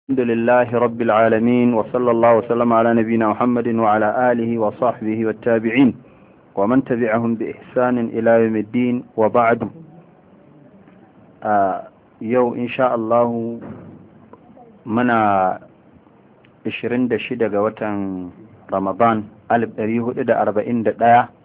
الحمد لله رب العالمين وصلى الله وسلم على نبينا محمد وعلى آله وصحبه والتابعين ومن تبعهم بإحسان إلى يوم الدين وبعد. يو إن شاء الله منا 26 ga watan Ramadan 1441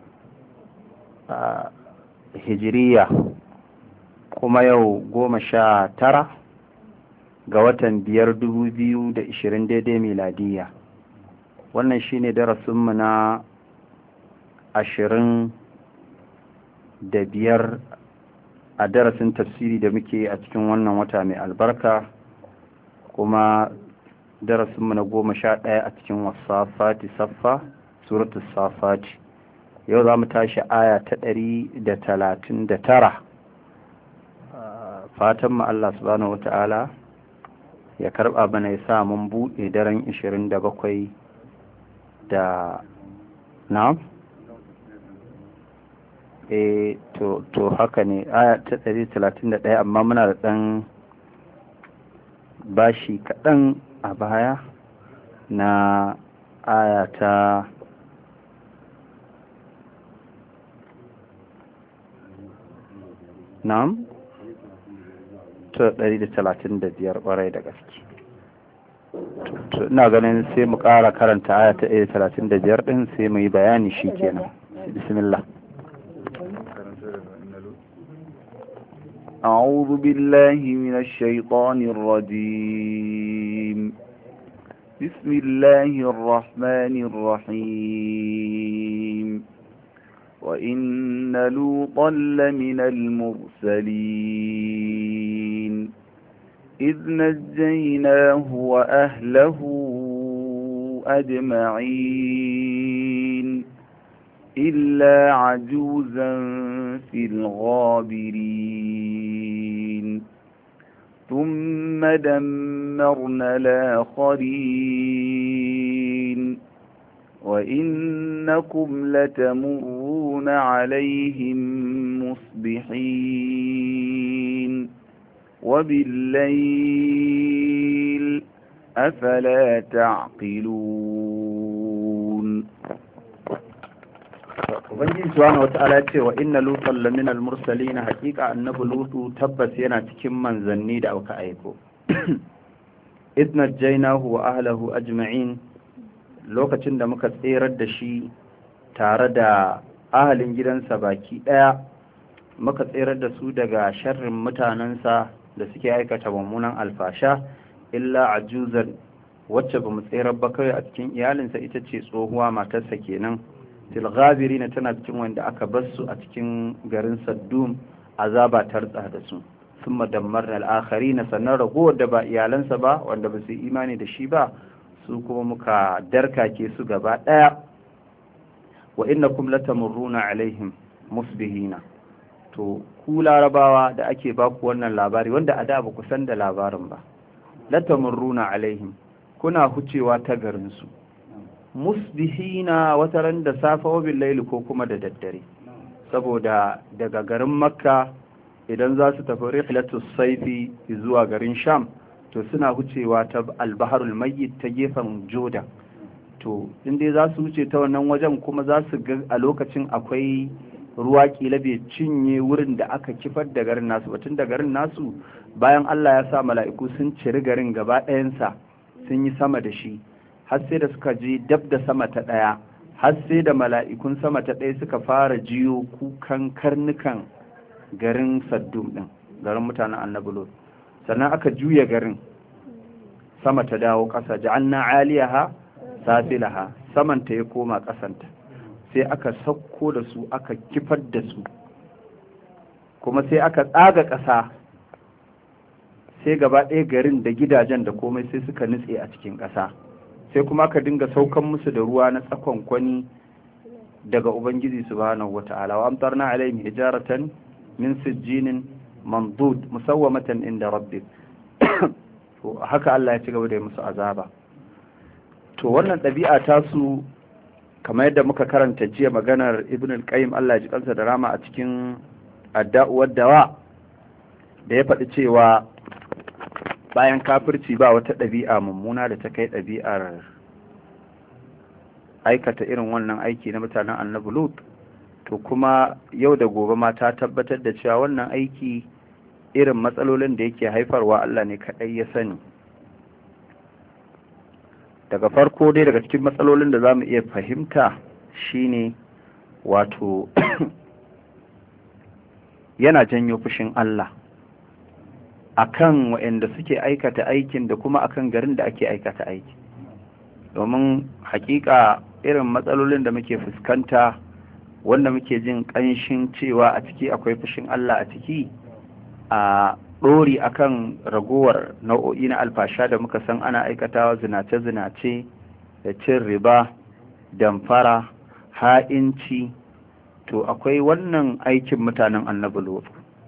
hijiriya, kuma yau 19 ga watan 5/2020 daidai miladiya. Wannan shine darasinmu na 25 a darasin tafsiri da muke a cikin wannan wata mai albarka, kuma darasinmu na 11 a cikin wasafati saffa, suratul safati. Yau za mu tashi aya ta 139. Fatan mu Allah subhanahu wata'ala ya karba bana, ya sa mun buɗe daren 27 da na to haka ne, aya ta 131, amma muna da ɗan bashi kaɗan a baya na aya ta na'am ta 135 ƙwarai da gaske. Ina ganin sai mu ƙara karanta aya ta 135 ɗin sai mu yi bayani shi kenan. Bismillah. أعوذ بالله من الشيطان الرجيم. بسم الله الرحمن الرحيم. وإن لوطا لمن المرسلين إذ نجيناه وأهله أجمعين إلا عجوزا في الغابرين ثم دمرنا الآخرين وإنكم لتمرون عليهم مصبحين وبالليل أفلا تعقلون. Ubangiji subhanahu wata'ala ce wa inna lutan laminal mursalin, haqiqa annabi lutu tabbas yana cikin manzanni da aka aiko. idna jainahu wa ahlihi ajma'in, lokacin da muka tserar da shi tare da ahalin gidansa baki daya, muka tserar da su daga sharrin mutanensa da suke aikata mummunan alfasha, illa ajuzan, wacce ba mu tserar ba kawai a cikin iyalinsa ita ce tsohuwa matarsa kenan. tilghabirina, tana cikin wanda aka bar su a cikin garin Saddum, azaba tartsa da su. thumma dammarna al-akharina, sannan ragowar da ba iyalansa ba wanda ba su imani da shi ba, su kuma muka darkake su gaba daya. wa innakum latamurruna alaihim musbihina, to ku larabawa da ake baku wannan labari, wanda a da ba ku san da labarin ba, latamurruna alaihim, kuna hucewa ta garin su, musbihina, wataran da safa wa billaili, ko kuma da daddare, saboda daga garin makka idan za su tafi rihlatus saifi zuwa garin sham, to suna hucewa ta albaharul mayyit ta gefen joda. to inda za su wuce ta wannan wajen, kuma za su ga a lokacin akwai ruwa kila bai cinye wurin da aka kifar da garin nasu batun da garin nasu bayan Allah ya sa mala'iku sun ciri garin gaba ɗayansa sun yi sama da shi, har sai da suka je dab da sama ta ɗaya, har sai da mala'ikun sama ta ɗaya suka fara jiyo kukan karnukan garin Saddum ɗin, garin mutanen Annabi Lut. Sannan aka juya garin, sama ta dawo ƙasa, ja'alna 'aliyaha safilaha, samanta ya koma ƙasanta, sai aka sauko da su aka kifar da su, kuma sai aka tsaga ƙasa, sai gaba ɗaya garin da gidajen da komai sai suka nutse a cikin ƙasa. sai kuma ka dinga saukan musu da ruwa na tsakon kwani daga Ubangiji subhanahu wata'ala. wa amtarna alaihim hijaratan min sijjinin mandud musawwamatan inda rabbik. to haka Allah ya ci gaba da musu azaba. to wannan ɗabi'a ta su, kamar yadda muka karanta jiya maganar Ibn al-Qayyim, Allah ya ji kansa da rama, a cikin adda'u wad dawa, da ya faɗi cewa bayan kafirci ba wata ɗabi'a mummuna da ta kai ɗabi'ar aikata irin wannan aiki na mutanen annabi Lut, to kuma yau da gobe ma ta tabbatar da cewa wannan aiki irin matsalolin da yake haifarwa Allah ne kaɗai ya sani. Daga farko dai daga cikin matsalolin da za mu iya fahimta shine wato yana janyo fushin Allah akan waɗanda suke aikata aikin da kuma akan garin da ake aikata aiki, domin hakika irin matsalolin da muke fuskanta wanda muke jin ƙanshin cewa a ciki akwai fushin Allah a ciki, a ɗori akan ragowar nau'o'i na alfasha da muka san ana aikatawa, zinace-zinace da cin riba, damfara, ha'inci, to akwai wannan aikin mutanen annabi Lut.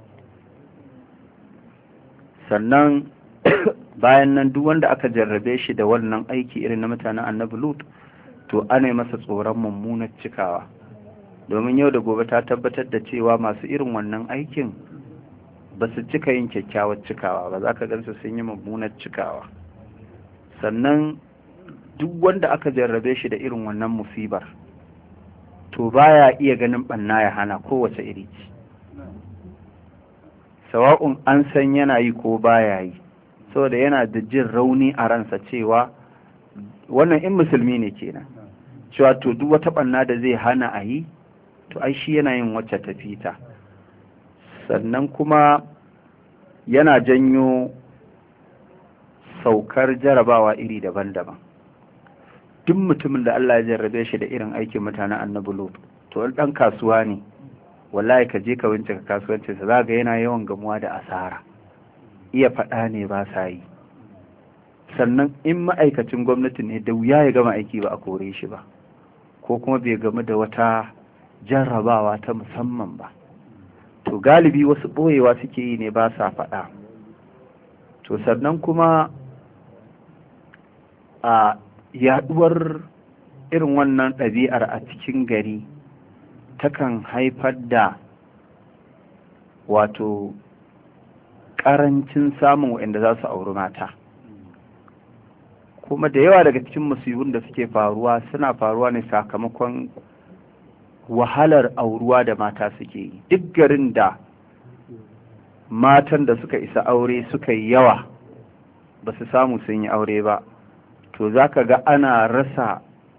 Sannan bayan nan duk wanda aka jarrabe shi da wannan aiki irin na mutanen annabi Lut, to ana masa tsoron mummunar cikawa, domin yau da gobe ta tabbatar da cewa masu irin wannan aikin ba su cika yin kyakkyawar cikawa ba, za ka gansu sun yi mummunar cikawa. Sannan duk wanda aka jarrabe shi da irin wannan musibar, to baya iya ganin ɓanna ya hana kowace iri ce, sawa'un an san yana yi ko baya yi, saboda yana da jin rauni a ransa cewa wannan in musulmi ne kenan, cewa to duk wata ɓanna da zai hana a yi, to ai shi yana yin wacce tafita. Sannan kuma yana janyo saukar jarabawa iri daban-daban. Duk mutumin da Allah ya jarrabe shi da irin aikin mutanen annabi Lut, to ɗan kasuwa ne, wallahi ka je ka bincika kasuwancinsa, za ga yana yawan gamuwa da asara, iya faɗa ne ba sa yi. Sannan in ma'aikacin gwamnati ne, da wuya ya gama aiki ba a kore shi ba, ko kuma bai gamu da wata jarrabawa ta musamman ba. To galibi wasu ɓoyewa suke yi ne, ba sa faɗa. To sannan kuma a yaɗuwar irin wannan ɗabi'ar a cikin gari takan haifar da wato ƙarancin samun waɗanda za su auri mata. Kuma da yawa daga cikin musibin da suke faruwa suna faruwa ne sakamakon wahalar auruwa da mata suke yi. Duk garin da matan da suka isa aure suka yi yawa ba su samu sun yi aure ba, to za ka ga ana rasa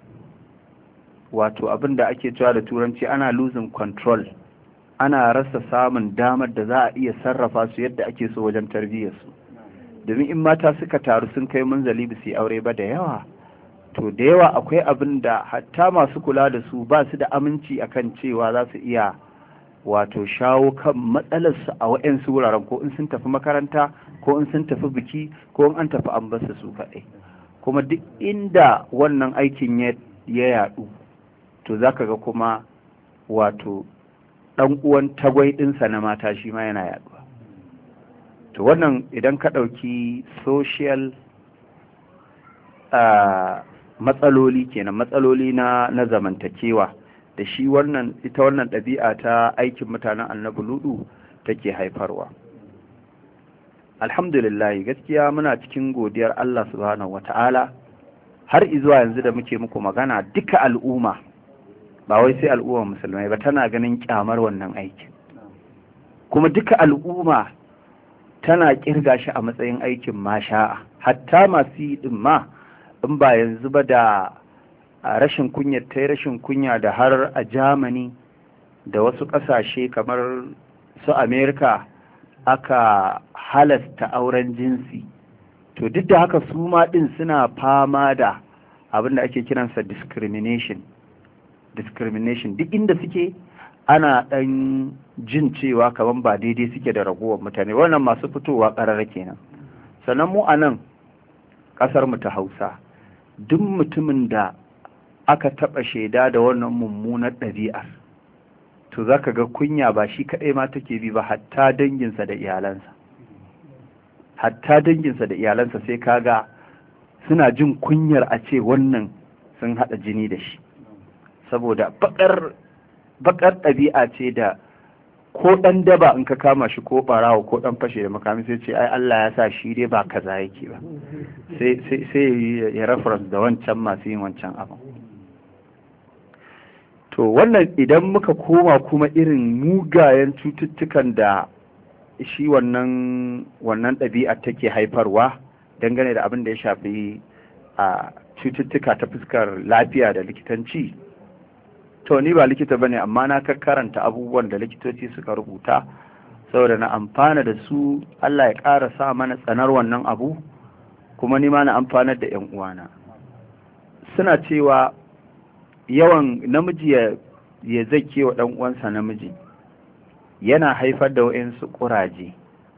wato abin da ake cewa da turanci ana losing control, ana rasa samun damar da za a iya sarrafa su yadda ake so wajen tarbiyyarsu. Domin in mata suka taru sun kai munzali ba su yi aure ba da yawa, to da yawa akwai abin da hatta masu kula da su ba su da aminci akan cewa za su iya wato shawo kan matsalarsu a waɗansu wuraren, ko in sun tafi makaranta, ko in sun tafi biki, ko in an tafi an basu su kaɗai. Kuma duk inda wannan aikin ya yaɗu, to za ka ga kuma wato ɗan uwan tagwai ɗinsa na mata shi ma yana yaɗuwa. To wannan idan ka ɗauki social matsaloli kenan, matsaloli na zamantakewa da shi ita wannan ɗabi'a ta aikin mutanen annabi Lutu take haifarwa. Alhamdulillah, gaskiya muna cikin godiyar Allah subhanahu wata'ala har izuwa yanzu da muke muku magana, duka al'umma, ba wai sai al'umma musulmai ba, tana ganin kyamar wannan aikin, kuma duka al'umma tana kirga shi a matsayin aikin masha'a. Hatta masu yi din ma, in ba yanzu ba da rashin kunya ta rashin kunya da har a Germany da wasu ƙasashe kamar su America aka halasta auren jinsi, to duk da haka su ma din suna fama da abin da ake kiransa discrimination. Duk inda suke ana ɗan jin cewa kaman ba daidai suke da ragowar mutane, wannan masu fitowa ƙarara kenan. Sannan mu a nan ƙasar mu ta Hausa, duk mutumin da aka taɓa shaida da wannan mummunar ɗabi'ar, to za ka ga kunya ba shi kaɗai ma take bi ba, hatta danginsa da iyalansa sai ka ga suna jin kunyar a ce wannan sun haɗa jini da shi, saboda baƙar ɗabi'a ce da ko ɗan daba in ka kama shi ko ɓarawo ko ɗan fashe da makami sai ce ai Allah ya sa shi dai ba kaza yake ba, sai ya reference da wancan masu yin wancan abu. To wannan idan muka koma kuma irin mugayen cututtukan da shi wannan ɗabi'a take haifarwa dangane da abin da ya shafi a cututtuka ta fuskar lafiya da likitanci, to ni ba likita bane amma na karanta abubuwan da likitoci suka rubuta saboda na amfana da su. Allah ya ƙara sa mana tsanar wannan abu, kuma ni ma na amfanar da 'yan uwana. Suna cewa yawan namiji ya zake wa ɗan uwansa namiji yana haifar da waɗansu ƙuraje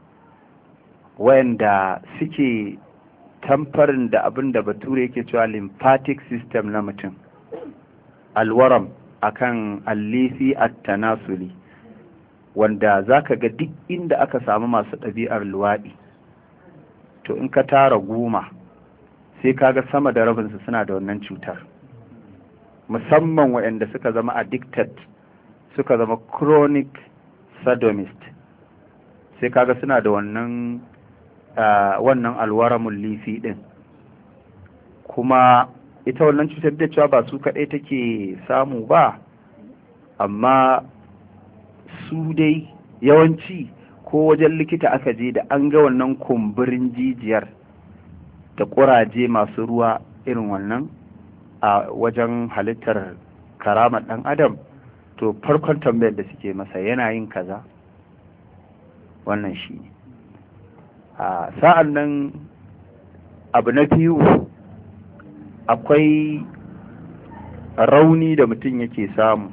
wayanda suke tamfarin da abin da bature yake cewa lymphatic system na mutum, alwaram akan allisi at-tanasuli, wanda zaka ga duk inda aka samu masu ɗabi'ar luwaɗi to in ka tara 10 sai kaga sama da rabinsu suna da wannan cutar, musamman waɗanda suka zama addicted, suka zama chronic sodomist, sai kaga suna da wannan alwaramul lifi din. Kuma ita wannan cutar da cewa ba su kaɗai take samu ba, amma su dai yawanci ko wajen likita aka je da an ga wannan kumburin jijiyar da ƙuraje masu ruwa irin wannan a wajen halittar karamar ɗan adam, to farkon tambayar da suke masa yana yin kaza. Wannan shi ne. Sa'an nan abu na biyu, akwai rauni da mutum yake samu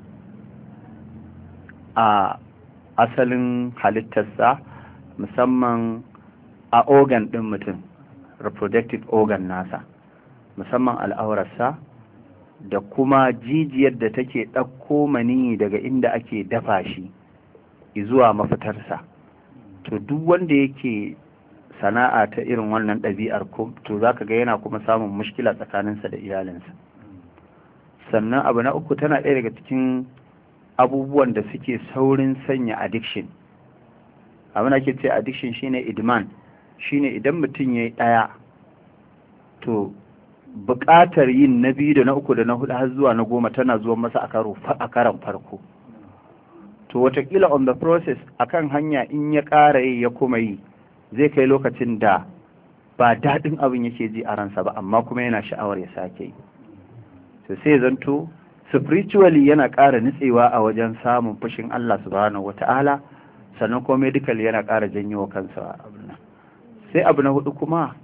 a asalin halittarsa, musamman a organ ɗin mutum, reproductive organ nasa, musamman al'aurarsa, da kuma jijiyar da take ɗauko mani daga inda ake dafa shi zuwa mafitarsa. To duk wanda yake sana'a ta irin wannan ɗabi'ar, to za ka ga yana kuma samun mushkila tsakaninsa da iyalinsa. Sannan abu na uku, tana ɗaya daga cikin abubuwan da suke saurin sanya addiction. Abin da ake ce addiction shine idman, shine idan mutum ya yi ɗaya to buƙatar yin na 2 da na 3 da na 4 har zuwa na 10 tana zuwa masa a karan farko. To watakila on the process, akan hanya in ya ƙara yi ya kuma yi, zai kai lokacin da ba daɗin abin yake ji a ransa ba, amma kuma yana sha'awar ya sake yi. To sai zanto spiritually yana ƙara nutsewa a wajen samun fushin Allah subhanahu wata'ala, sannan kuma medical yana ƙara janyo wa kansa abin nan. Sai abu na 4 kuma,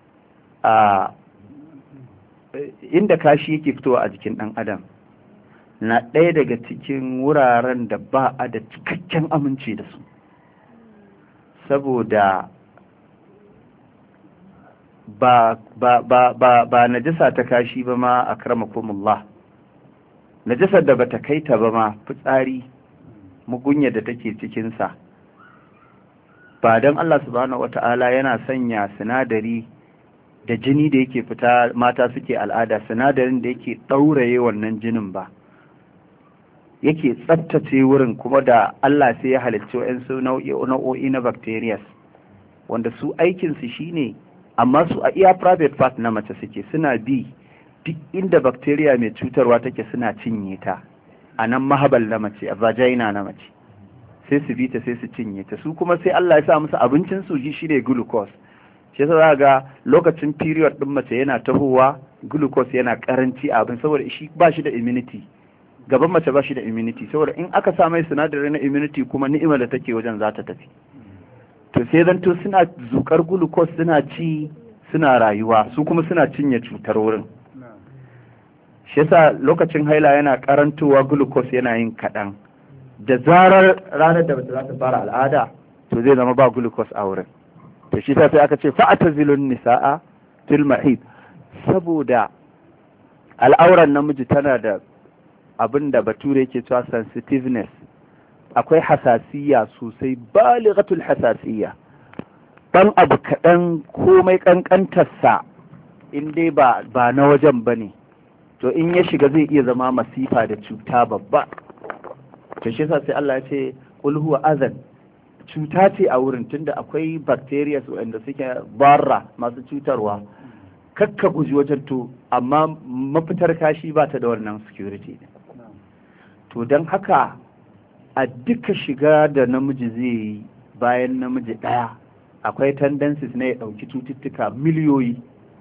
inda kashi yake fitowa a jikin ɗan adam na ɗaya daga cikin wuraren da ba a da cikakken aminci da su, saboda ba najasa ta kashi ba ma, akramakumullah, najasar da bata kai ta ba ma, fitsari, mugunya da take cikinsa, ba don Allah subhanahu wata'ala yana sanya sinadari da jini da yake fita mata suke al'ada, sinadarin da yake ɗauraye wannan jinin ba, yake tsaftace wurin, kuma da Allah sai ya halicci wa'yansu nau'o'i na bacterias wanda su aikinsu shine, amma su a iya private part na mace suke, suna bi duk inda bacteria mai cutarwa take suna cinye ta, a nan mahabal na mace, a vagina na mace, sai su bi ta sai su cinye ta. Su kuma sai Allah ya sa musu abincin su shi ne glucose. Shi yasa za ga lokacin period din mace yana tahowa, glucose yana karanci a abin, saboda shi ba shi da immunity, gaban mace ba shi da immunity, saboda in aka sa mai sinadari na immunity kuma ni'imar da take wajen za ta tafi. To sai zanto suna zukar glucose, suna ci, suna rayuwa, su kuma suna cinye cutar wurin. Shi yasa lokacin haila yana karantowa, glucose yana yin kaɗan. Da zarar ranar da mace za ta fara al'ada, to zai zama ba glucose a wurin. To shi sai aka ce fa'atazilun nisa'a fil mahid, saboda al'auran namiji tana da abin da bature yake cewa sensitiveness, akwai hasasiya sosai, balighatul hasasiya. Dan abu kaɗan komai ƙanƙantarsa in dai ba na wajen bane, to in ya shiga zai iya zama masifa da cuta babba. To shi yasa sai Allah ya ce qul huwa adhan cuta ce a wurin, tunda akwai bacteria wanda suke barra masu cutarwa, kakka guji wajen. to amma mafitar kashi ba ta da wannan security ne. to don haka a duka shiga da namiji zai yi bayan namiji ɗaya akwai tendencies na ya ɗauki cututtuka miliyoyi.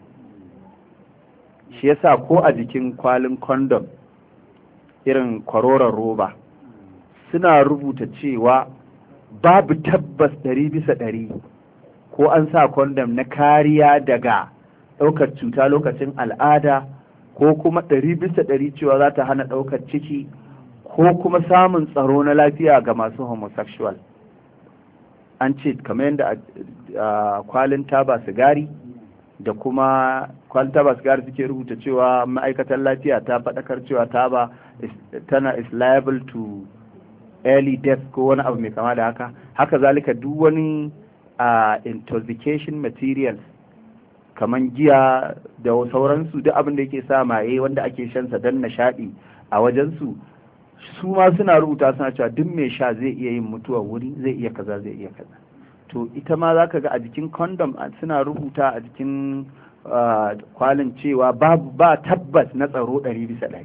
shi yasa ko a jikin kwalin condom irin kwaroron roba suna rubuta cewa babu tabbas 100% ko an sa condom na kariya daga ɗaukar cuta lokacin al'ada, ko kuma 100% cewa za ta hana ɗaukar ciki, ko kuma samun tsaro na lafiya ga masu homosexual. an ce kamar yadda kwalin taba sigari da kuma kwalin taba sigari suke rubuta cewa ma'aikatan lafiya ta faɗakar cewa taba tana is liable to early death ko wani abu mai kama da haka. haka zalika duk wani intoxication materials kamar giya da sauransu, duk abin da yake sa maye wanda ake shansa don nishaɗi a wajensu, su ma suna rubuta suna cewa duk mai sha zai iya yin mutuwar wuri, zai iya kaza zai iya kaza. to ita ma za ka ga a jikin condom suna rubuta a jikin kwalin cewa ba tabbas na tsaro 100%.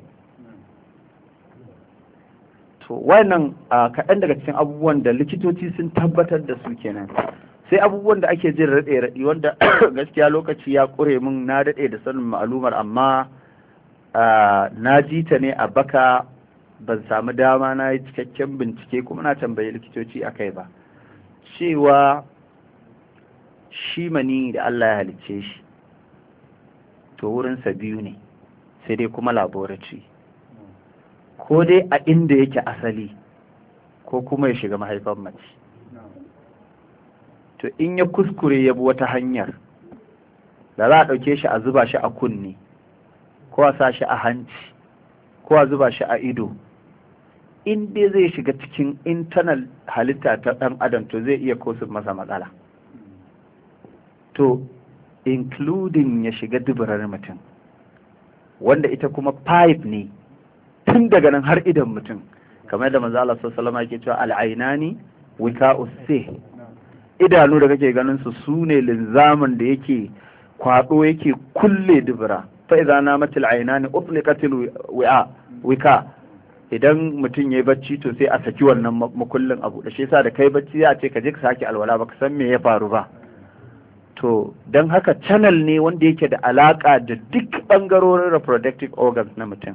to wannan kaɗan daga cikin abubuwan da likitoci sun tabbatar da su kenan. sai abubuwan da ake jin raɗe-raɗi wanda gaskiya lokaci ya ƙure min, na daɗe da sanin ma'alumar amma na ji ta ne a baka, ban samu dama na yi cikakken bincike kuma na tambayi likitoci a kai ba. cewa shi mani da Allah ya halicce shi to wurinsa biyu ne, sai dai kuma laboratory, ko dai a inda yake asali ko kuma ya shiga mahaifar mace. to in ya kuskure ya bi wata hanyar da za a ɗauke shi a zuba shi a kunne, ko a sa shi a hanci, ko a zuba shi a ido, in dai zai shiga cikin internal halitta ta ɗan adam to zai iya kosu masa matsala, to including ya shiga duburar mutum, wanda ita kuma pipe ne tun daga nan har idan mutum, kamar da manzo Allah sallallahu alaihi wasallam yake cewa al-ainani wika'us sih, idanu da kake ganin su sune linzamin da yake kwado yake kulle dubura. fa idza namatil ainani utliqatil wika, idan mutum yayi bacci to sai a saki wannan makullin abu da shi yasa da kai bacci ya ce ka je ka saki alwala baka san me ya faru ba. to dan haka channel ne wanda yake da alaka da duk bangarorin reproductive organs na mutum.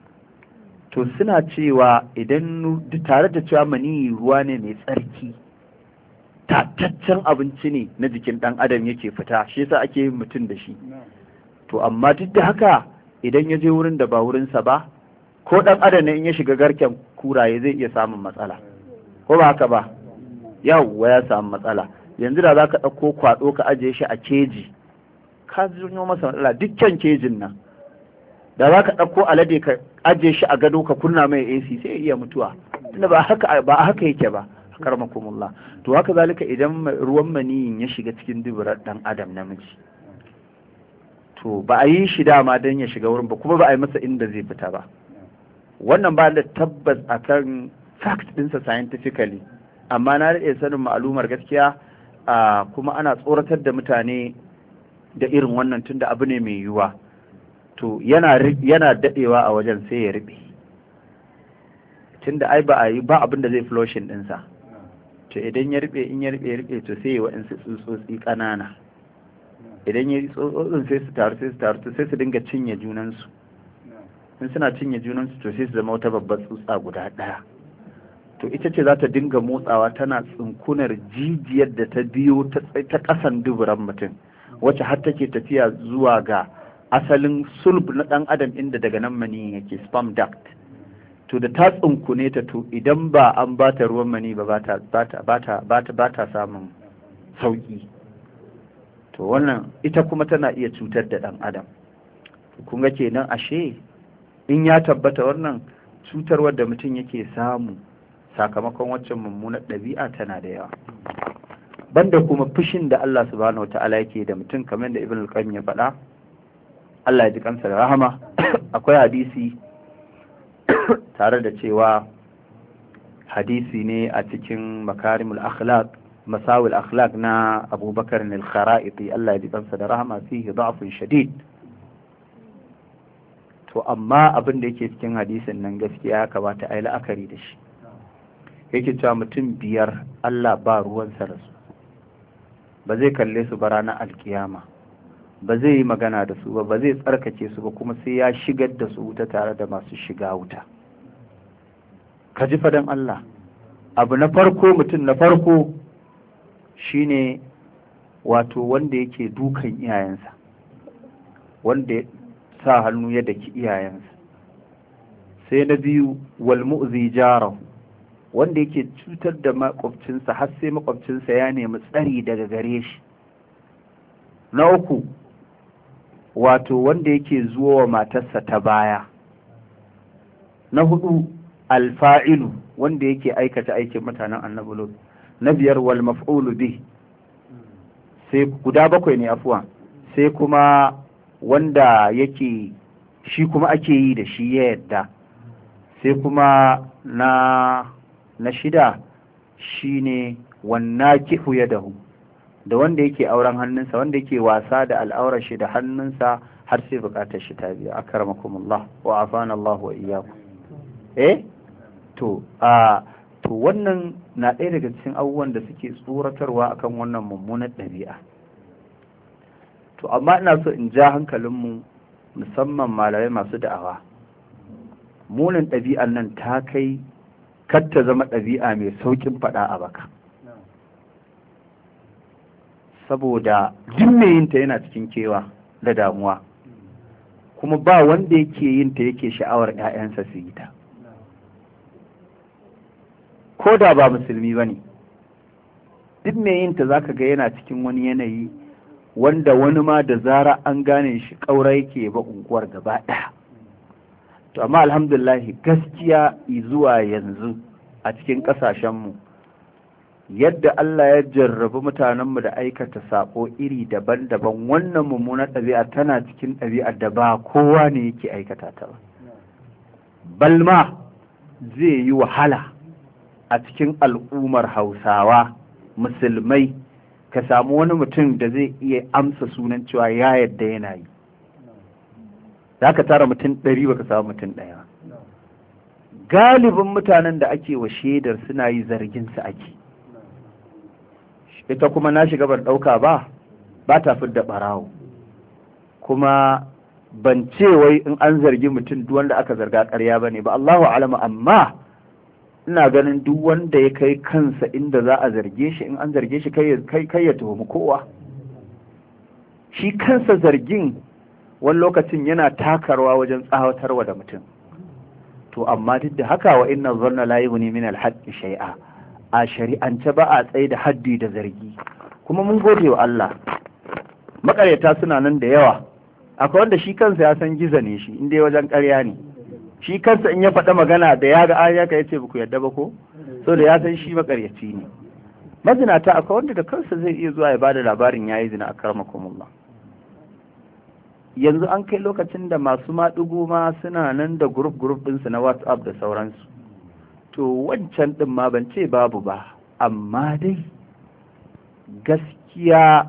to suna cewa idan tare da cewa mani ruwa ne mai tsarki, tataccen abinci ne na jikin ɗan adam yake fita, shi yasa ake yin mutum da shi. to amma duk da haka idan ya je wurin da ba wurinsa ba, ko ɗan adam ne in ya shiga garken kuraye zai iya samun matsala, ko ba haka ba? yawwa ya samu matsala. yanzu da za ka ɗauko kwaɗo ka ajiye shi a keji, ka janyo masa matsala dukkan kejin nan. da za ka ɗauko alade ka ajiye shi a gado ka kunna mai AC sai ya iya mutuwa, tunda ba haka yake ba. karmakumullah. to haka zalika idan ruwan maniyin ya shiga cikin duburar dan adam namiji, to ba a yi shi dama don ya shiga wurin ba, kuma ba a yi masa inda zai fita ba. wannan ba da tabbas akan fact dinsa scientifically, amma na daɗe sanin ma'alumar gaskiya, kuma ana tsoratar da mutane da irin wannan tunda abu ne mai yiwuwa. to yana daɗewa a wajen sai ya riɓe, tunda ai ba a yi ba abin da zai flushing ɗinsa. to idan ya riɓe to sai ya wa'insu tsutsotsi ƙanana, idan ya yi tsotsotsin sai su taru sai su dinga cinye junansu. in suna cinye junansu to sai su zama wata babbar tsutsa guda ɗaya. to ita ce za ta dinga motsawa tana tsinkunar jijiyar da ta biyo ta ƙasan duburan mutum, wacce har take tafiya zuwa ga asalin sulb na ɗan adam inda daga nan mani yake, sperm duct. to da ta tsinkune ta, to idan ba an ba ta ruwan mani ba ta samun sauki. to wannan ita kuma tana iya cutar da ɗan adam. kun ga kenan ashe in ya tabbata wannan cutarwar da mutum yake samu sakamakon waccan mummunar ɗabi'a tana da yawa, banda kuma fushin da Allah subhanahu wata'ala yake da mutum, kamar da Ibn al-Qayyim ya faɗa, Allah ya ji kansa da rahama. akwai hadisi tare da cewa hadisi ne a cikin makarimul akhlaq masawil akhlaq na abubakar al-kharaiti Allah ya ji kansa da rahama fihi da'fun shadid. to amma abin da yake cikin hadisin nan gaskiya ya kamata a yi la'akari da shi. Yake cewa mutum 5 Allah ba ruwansa da su, ba zai kalle su ba ranar alkiyama, ba zai yi magana da su ba, ba zai tsarkake su ba, kuma sai ya shigar da su wuta tare da masu shiga wuta. Ka ji fadan Allah. Abu na farko, mutum na farko shine wato wanda yake dukan iyayensa, wanda sa hannu ya daki iyayensa. Sai na biyu, wal mu'zi jarahu, wanda yake cutar da makwabcinsa har sai makwabcinsa ya nemi tsari daga gare shi. Na uku, wato wanda yake zuwa wa matarsa ta baya. Na 4, alfa'ilu, wanda yake aikata aikin mutanen annabi Lut. Na 5, wal maf'ulu bih, sai guda 7 ne afwan. Sai kuma wanda yake shi kuma ake yi da shi ya yadda. Sai kuma na 6 shine wannakihu yadahu, da wanda yake auren hannunsa, wanda yake wasa da al'aurar shi da hannunsa har sai bukatar shi ta biya. Akramakumullah wa afana Allah wa iyyakum. To wannan na ɗaya daga cikin abubuwan da suke tsoratarwa akan wannan mummunar ɗabi'a. To amma ina so in ja hankalinmu, musamman malamai masu da'awa, munin ɗabi'an nan ta kai kar ta zama ɗabi'a mai saukin faɗa a baka, saboda duk mai yinta yana cikin kewa da damuwa, kuma ba wanda yake yinta yake sha'awar 'ya'yansa su yi ta, ko da ba musulmi ba ne. Duk mai yinta za ka ga yana cikin wani yanayi wanda wani ma da zara an gane shi ƙaura yake ba unguwar gaba ɗaya. To amma alhamdulillah gaskiya zuwa yanzu a cikin ƙasashenmu, yadda Allah ya jarrabi mutanenmu da aikata saƙo iri daban-daban, wannan mummunar ɗabi'a tana cikin ɗabi'ar da ba kowa ne yake aikata ta ba. Balma zai yi wahala a cikin al'ummar Hausawa musulmai ka samu wani mutum da zai iya amsa sunan cewa ya yadda yana yi. Za ka tara mutum 100 baka samu mutum 1. Galibin mutanen da ake wa shaidar suna yi zargin su ake. Ita kuma na shiga ban ɗauka ba ta fidda ɓarawo. Kuma ban ce wai in an zargi mutum duk wanda aka zarga ƙarya bane ba, Allahu a'lamu, amma ina ganin duk wanda ya kai kansa inda za a zarge shi, in an zarge shi kai ya tuhumi kowa. Shi kansa zargin wani lokacin yana takarwa wajen tsawatarwa da mutum. To amma duk da haka, wa inna zanna la yughni min al-haqqi shay'a, a shari'ance ba a tsaye da haddi da zargi. Kuma mun gode wa Allah, makaryata suna nan da yawa. Akwai wanda shi kansa ya san giza ne shi, inda wajen ƙarya ne. Shi kansa in ya faɗa magana da ya ga ayyaka ya ce ba ku yadda ba ko, so da ya san shi makaryaci ne. Mazinata akwai wanda da kansa zai iya zuwa ya bada labarin yayi zina, akramakumullah. Yanzu an kai lokacin da masu maɗigo ma suna nan da group ɗinsu na WhatsApp da sauransu. To wancan ɗin ma ban ce babu ba, amma dai gaskiya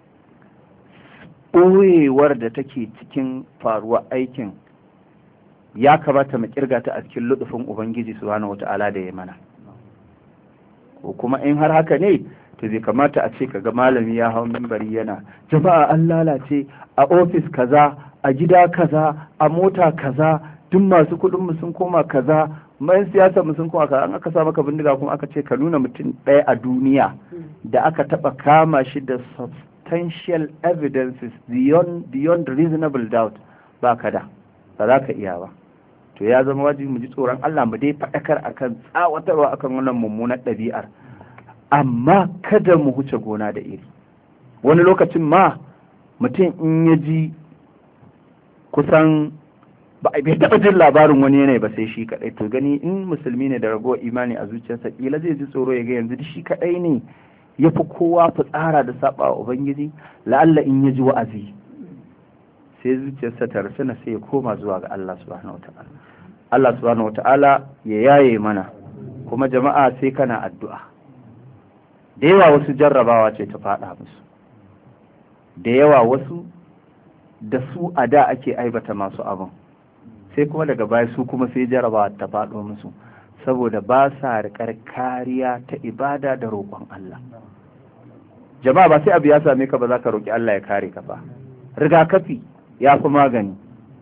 ɓoyewar da take cikin faruwa aikin ya kamata mu kirga ta a cikin ludufin Ubangiji subhanahu wata'ala da ya mana. Ko kuma in har haka ne, to bai kamata a ce kaga malami ya hau mimbari yana jama'a an lalace a ofis kaza, a gida kaza, a mota kaza, duk masu kuɗin mu sun koma kaza, mayan siyasa mu sun koma kaza. An aka sa maka bindiga kuma aka ce ka nuna mutum ɗaya a duniya da aka taɓa kama shi da substantial evidences beyond reasonable doubt, ba ka da, ba za ka iya ba. To ya zama wajibi mu ji tsoron Allah, mu dai faɗakar akan tsawatarwa akan wannan mummunar ɗabi'ar, amma kada mu huce gona da iri. Wani lokacin ma mutum in ya ji kusan bai taɓa jin labarin wani yanayi ba sai shi kaɗai, to gani in musulmi ne da ragowar imani a zuciyarsa, ƙila zai ji tsoro ya ga yanzu shi kaɗai ne ya fi kowa fitsara da saɓa wa Ubangiji. La'alla in ya ji wa'azi sai zuciyarsa ta rasuna, sai ya koma zuwa ga Allah subhanahu wata'ala. Allah subhanahu wata'ala ya yaye mana, kuma jama'a sai kana addu'a. Da yawa wasu jarrabawa ce ta faɗa musu, da yawa wasu da su a da ake aibata masu abin, sai kuma daga baya su kuma sai jarrabawa ta faɗo musu saboda ba sa riƙar kariya ta ibada da roƙon Allah. Jama'a ba sai abu ya same ka ba za ka roƙi Allah ya kare ka ba. Rigakafi ya fi magani.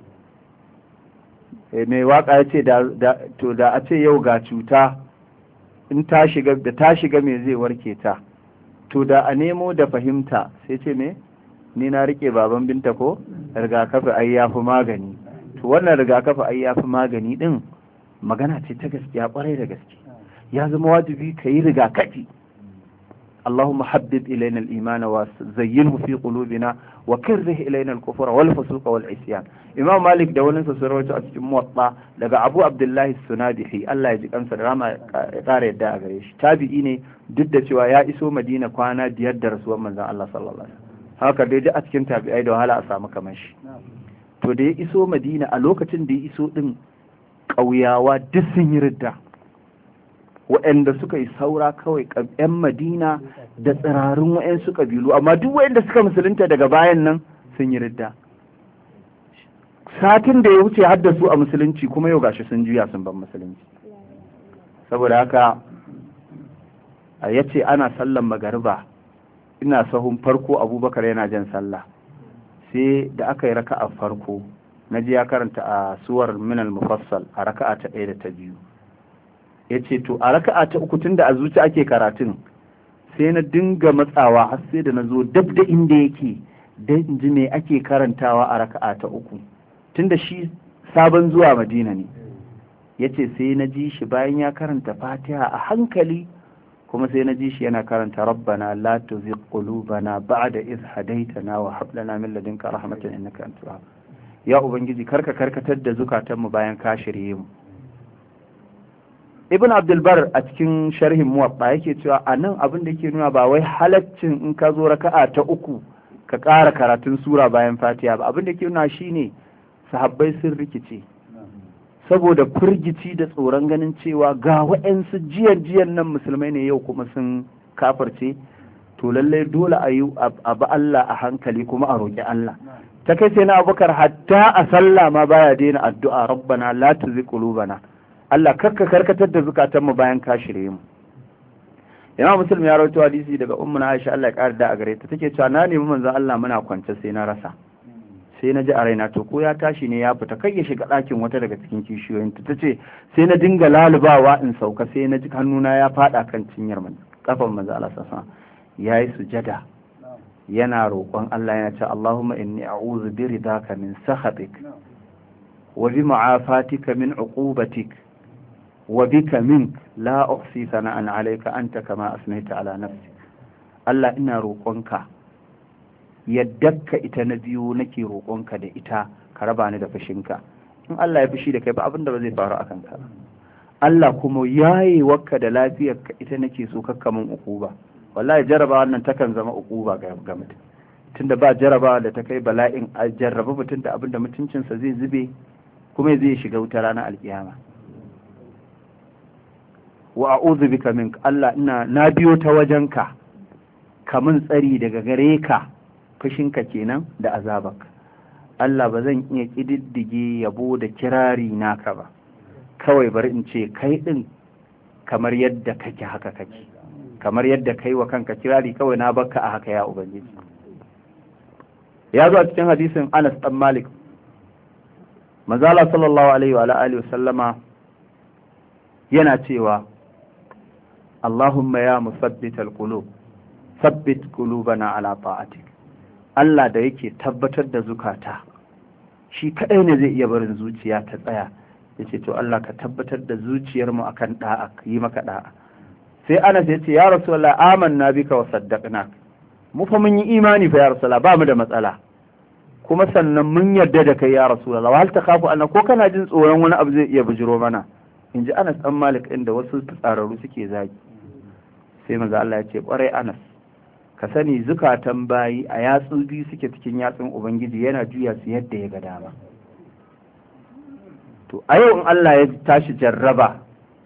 Mai waka ya ce da a ce yau ga cuta in ta shiga me zai warke ta, to da a nemo da fahimta sai ce me ni na rike baban binta ko rigakafi ai ya fi magani. To wannan rigakafi ai ya fi magani din magana ce ta gaskiya kwarai da gaske. Ya zama wajibi ka yi rigakafi. اللهم حبب إلينا الإيمان وزينه في قلوبنا وكره إلينا الكفر والفسوق والعصيان. إمام مالك دولن سروته أتكلم موطأ لقى أبو عبد الله السنابحي الله يجزيك أنصر راما قارئ الداء غريش تابعيني ضد شوى يا إسو مدينة كوانا دياد رسول من الله صلى الله عليه وسلم هكذا دي أتكلم تابعي دو هلا أسامك ماشي to da ya iso Madina a lokacin da ya iso din ƙauyawa duk sun yi ridda, waɗanda suka yi saura kawai 'yan Madina da tsirarun waɗansu ƙabilu, amma duk waɗanda suka musulunta daga bayan nan sun yi ridda. Satin da ya wuce haddasu a musulunci kuma yau gashi sun juya sun ban musulunci. Saboda haka ya ce ana sallan magariba, ina sahun farko Abubakar yana jan sallah, sai da aka yi raka'a farko na ji ya karanta a suwar minal mufassal a raka'a ta 1 da ta 2. ya ce to a raka'a ta 3 tun da a zuci ake karatun sai na dinga matsawa har sai da na zo dab da inda yake dan in ji me ake karantawa a raka'a ta 3 tun da shi sabon zuwa Madina ne. ya ce sai na ji shi bayan ya karanta Fatiha a hankali kuma sai na ji shi yana karanta rabbana la tuzigh qulubana ba'da idh hadaytana wa hab lana min ladunka rahmatan innaka antal wahhab. Ya ubangiji karka karkatar da zukatanmu bayan ka shirye mu. Ibn Abdul Bar a cikin sharhin Muwatta yake cewa anan abin da yake nuna ba wai halaccin in ka zo raka'a ta 3 ka ƙara karatun sura bayan Fatiha ba, abin da yake nuna shine sahabbai sun rikice saboda firgici da tsoron ganin cewa ga waɗansu jiyan nan musulmai ne yau kuma sun kafarce, to lallai dole a yi abu Allah a hankali kuma a roƙi Allah. Ta kai sai na Abubakar hatta a sallah ma baya daina addu'a rabbana la tuzigh qulubana, Allah kakka karkatar da zukatanmu bayan ka shirye mu. Imam Muslim ya rawaito hadisi daga Ummu Aisha Allah ya ƙara da a gare ta, take cewa na nemi manzon Allah muna kwance sai na rasa. Sai na ji a raina to ko ya tashi ne ya fita kai ya shiga ɗakin wata daga cikin kishiyoyinta. Ta ce sai na dinga lalubawa in sauka sai na ji hannuna ya faɗa kan cinyar kafan manzo Allah sassa ya yi sujada yana roƙon Allah yana ce Allahumma inni a'udhu bi ridaka min sakhatik wa bi mu'afatika min uqubatik wa bika mink la uhsi sana'an alayka anta kama asnaita ala nafsi. Allah ina roƙonka yaddaka ita na biyu nake roƙonka da ita ka raba ni da fushinka. In Allah ya fushi da kai ba abin da ba zai faru a kanka. Allah kuma yayi wakka da lafiyarka ita nake so kakka min ukuba. Wallahi jaraba wannan takan zama ukuba ga mutum, tunda ba jaraba da ta kai bala'in a jarraba mutum da abin da mutuncinsa zai zube kuma zai shiga wuta ranar alkiyama. Wa a'udhu bika mink, Allah ina na biyo ta wajenka ka min tsari daga gare ka fushinka kenan da azabaka. Allah ba zan iya ƙididdige yabo da kirari naka ba, kawai bari in ce kai ɗin kamar yadda kake haka kake, kamar yadda kai wa kanka kirari kawai na baka a haka ya Ubangiji. Ya zo a cikin hadisin Anas ɗan Malik, Manzala sallallahu alaihi wa alihi wa sallama yana cewa Allahumma ya musabbital qulub sabbit qulubana ala ta'atik. Allah da yake tabbatar da zukata shi kadai ne zai iya barin zuciya ta tsaya, yace to Allah ka tabbatar da zuciyar mu akan da'a, yi maka da'a. Sai Anas yace ya Rasulullah amanna bika wa saddaqnak, mu fa mun yi imani fa ya Rasulullah, ba mu da matsala kuma sannan mun yarda da kai ya Rasulullah, wa hal takhafu anna, ko kana jin tsoron wani abu zai iya bujiro mana? Inji Anas dan Malik inda wasu tsararru suke zagi. Sai manzo Allah ya ce kwarai Anas, ka sani zukatan bayi a yatsu biyu suke cikin yatsun Ubangiji, yana juya su yadda ya ga dama. To a yau in Allah ya tashi jarraba